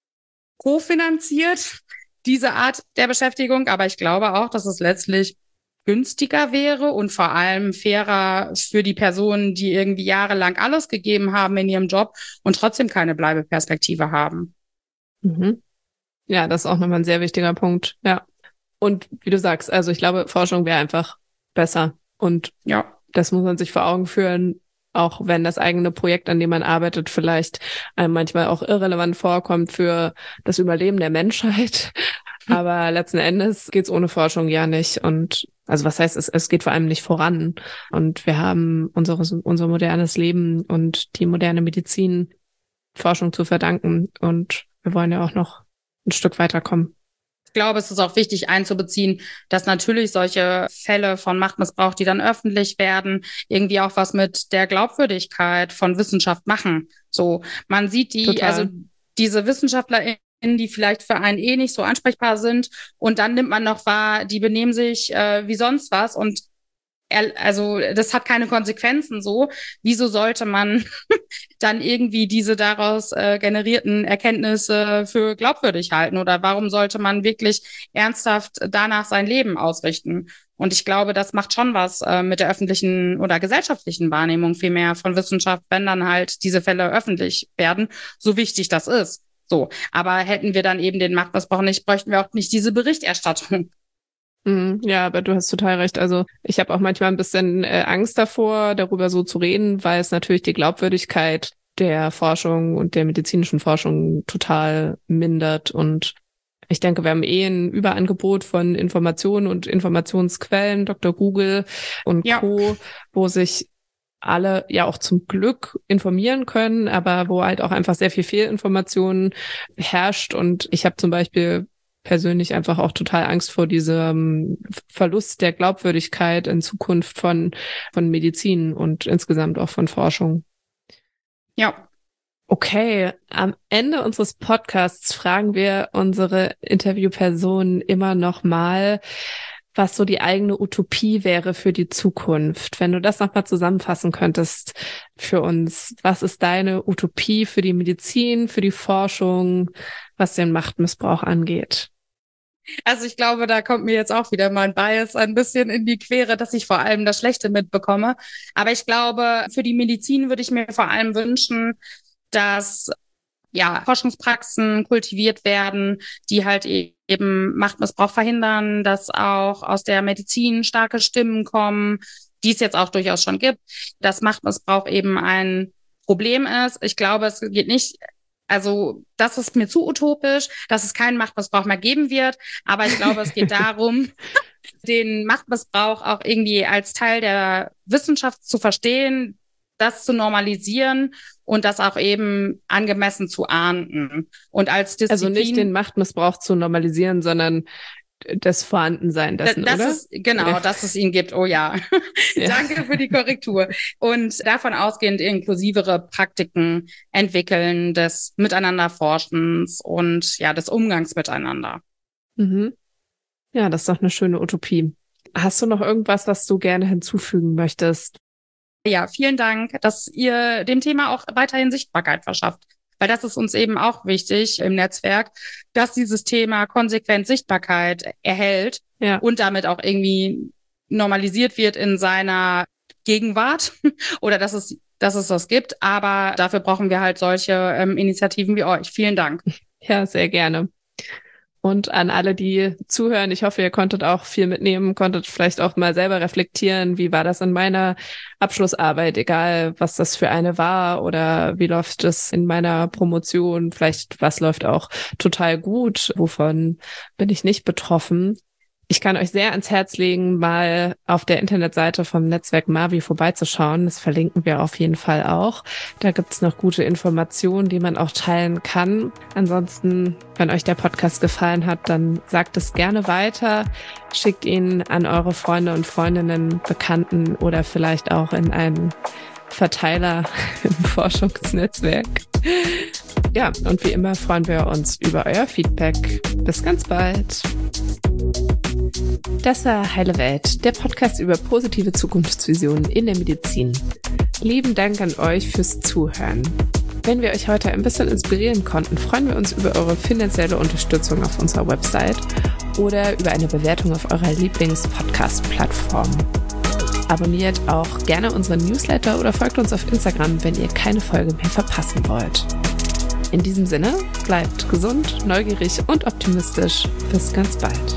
kofinanziert, diese Art der Beschäftigung. Aber ich glaube auch, dass es letztlich günstiger wäre und vor allem fairer für die Personen, die irgendwie jahrelang alles gegeben haben in ihrem Job und trotzdem keine Bleibeperspektive haben. Mhm. Ja, das ist auch nochmal ein sehr wichtiger Punkt. Ja. Und wie du sagst, also ich glaube, Forschung wäre einfach besser. Und ja, das muss man sich vor Augen führen, auch wenn das eigene Projekt, an dem man arbeitet, vielleicht einem manchmal auch irrelevant vorkommt für das Überleben der Menschheit. Aber letzten Endes geht's ohne Forschung ja nicht. Und also was heißt es, es geht vor allem nicht voran. Und wir haben unseres, unser modernes Leben und die moderne Medizin Forschung zu verdanken. Und wir wollen ja auch noch ein Stück weiterkommen. Ich glaube, es ist auch wichtig einzubeziehen, dass natürlich solche Fälle von Machtmissbrauch, die dann öffentlich werden, irgendwie auch was mit der Glaubwürdigkeit von Wissenschaft machen. So, man sieht die, Total. also diese WissenschaftlerInnen, die vielleicht für einen eh nicht so ansprechbar sind, und dann nimmt man noch wahr, die benehmen sich äh, wie sonst was und er, also das hat keine Konsequenzen so. Wieso sollte man dann irgendwie diese daraus äh, generierten Erkenntnisse für glaubwürdig halten? Oder warum sollte man wirklich ernsthaft danach sein Leben ausrichten? Und ich glaube, das macht schon was äh, mit der öffentlichen oder gesellschaftlichen Wahrnehmung vielmehr von Wissenschaft, wenn dann halt diese Fälle öffentlich werden, so wichtig das ist. So, aber hätten wir dann eben den Machtmissbrauch nicht, bräuchten wir auch nicht diese Berichterstattung. Ja, aber du hast total recht. Also ich habe auch manchmal ein bisschen äh, Angst davor, darüber so zu reden, weil es natürlich die Glaubwürdigkeit der Forschung und der medizinischen Forschung total mindert. Und ich denke, wir haben eh ein Überangebot von Informationen und Informationsquellen, Doktor Google und Ja. Co., wo sich alle ja auch zum Glück informieren können, aber wo halt auch einfach sehr viel Fehlinformation herrscht. Und ich habe zum Beispiel persönlich einfach auch total Angst vor diesem Verlust der Glaubwürdigkeit in Zukunft von, von Medizin und insgesamt auch von Forschung. Ja. Okay, am Ende unseres Podcasts fragen wir unsere Interviewpersonen immer noch mal, was so die eigene Utopie wäre für die Zukunft. Wenn du das nochmal zusammenfassen könntest für uns, was ist deine Utopie für die Medizin, für die Forschung, was den Machtmissbrauch angeht? Also ich glaube, da kommt mir jetzt auch wieder mein Bias ein bisschen in die Quere, dass ich vor allem das Schlechte mitbekomme. Aber ich glaube, für die Medizin würde ich mir vor allem wünschen, dass ja, Forschungspraxen kultiviert werden, die halt eben Machtmissbrauch verhindern, dass auch aus der Medizin starke Stimmen kommen, die es jetzt auch durchaus schon gibt, dass Machtmissbrauch eben ein Problem ist. Ich glaube, es geht nicht, also das ist mir zu utopisch, dass es keinen Machtmissbrauch mehr geben wird, aber ich glaube, es geht darum, den Machtmissbrauch auch irgendwie als Teil der Wissenschaft zu verstehen, das zu normalisieren und das auch eben angemessen zu ahnden. Und als Disziplin, also nicht den Machtmissbrauch zu normalisieren, sondern das Vorhandensein dessen, das oder? Ist, genau, ja. Dass es ihn gibt, oh ja. ja. Danke für die Korrektur. Und davon ausgehend inklusivere Praktiken entwickeln des Miteinanderforschens und ja des Umgangs miteinander. Mhm. Ja, das ist doch eine schöne Utopie. Hast du noch irgendwas, was du gerne hinzufügen möchtest? Ja, vielen Dank, dass ihr dem Thema auch weiterhin Sichtbarkeit verschafft. Weil das ist uns eben auch wichtig im Netzwerk, dass dieses Thema konsequent Sichtbarkeit erhält ja. und damit auch irgendwie normalisiert wird in seiner Gegenwart oder dass es, dass es das gibt. Aber dafür brauchen wir halt solche ähm, Initiativen wie euch. Vielen Dank. Ja, sehr gerne. Und an alle, die zuhören, ich hoffe, ihr konntet auch viel mitnehmen, konntet vielleicht auch mal selber reflektieren, wie war das in meiner Abschlussarbeit, egal was das für eine war oder wie läuft es in meiner Promotion, vielleicht was läuft auch total gut, wovon bin ich nicht betroffen. Ich kann euch sehr ans Herz legen, mal auf der Internetseite vom Netzwerk Mavi vorbeizuschauen. Das verlinken wir auf jeden Fall auch. Da gibt's noch gute Informationen, die man auch teilen kann. Ansonsten, wenn euch der Podcast gefallen hat, dann sagt es gerne weiter. Schickt ihn an eure Freunde und Freundinnen, Bekannten oder vielleicht auch in einen Verteiler im Forschungsnetzwerk. Ja, und wie immer freuen wir uns über euer Feedback. Bis ganz bald. Das war Heile Welt, der Podcast über positive Zukunftsvisionen in der Medizin. Lieben Dank an euch fürs Zuhören. Wenn wir euch heute ein bisschen inspirieren konnten, freuen wir uns über eure finanzielle Unterstützung auf unserer Website oder über eine Bewertung auf eurer Lieblings-Podcast-Plattform. Abonniert auch gerne unseren Newsletter oder folgt uns auf Instagram, wenn ihr keine Folge mehr verpassen wollt. In diesem Sinne, bleibt gesund, neugierig und optimistisch. Bis ganz bald.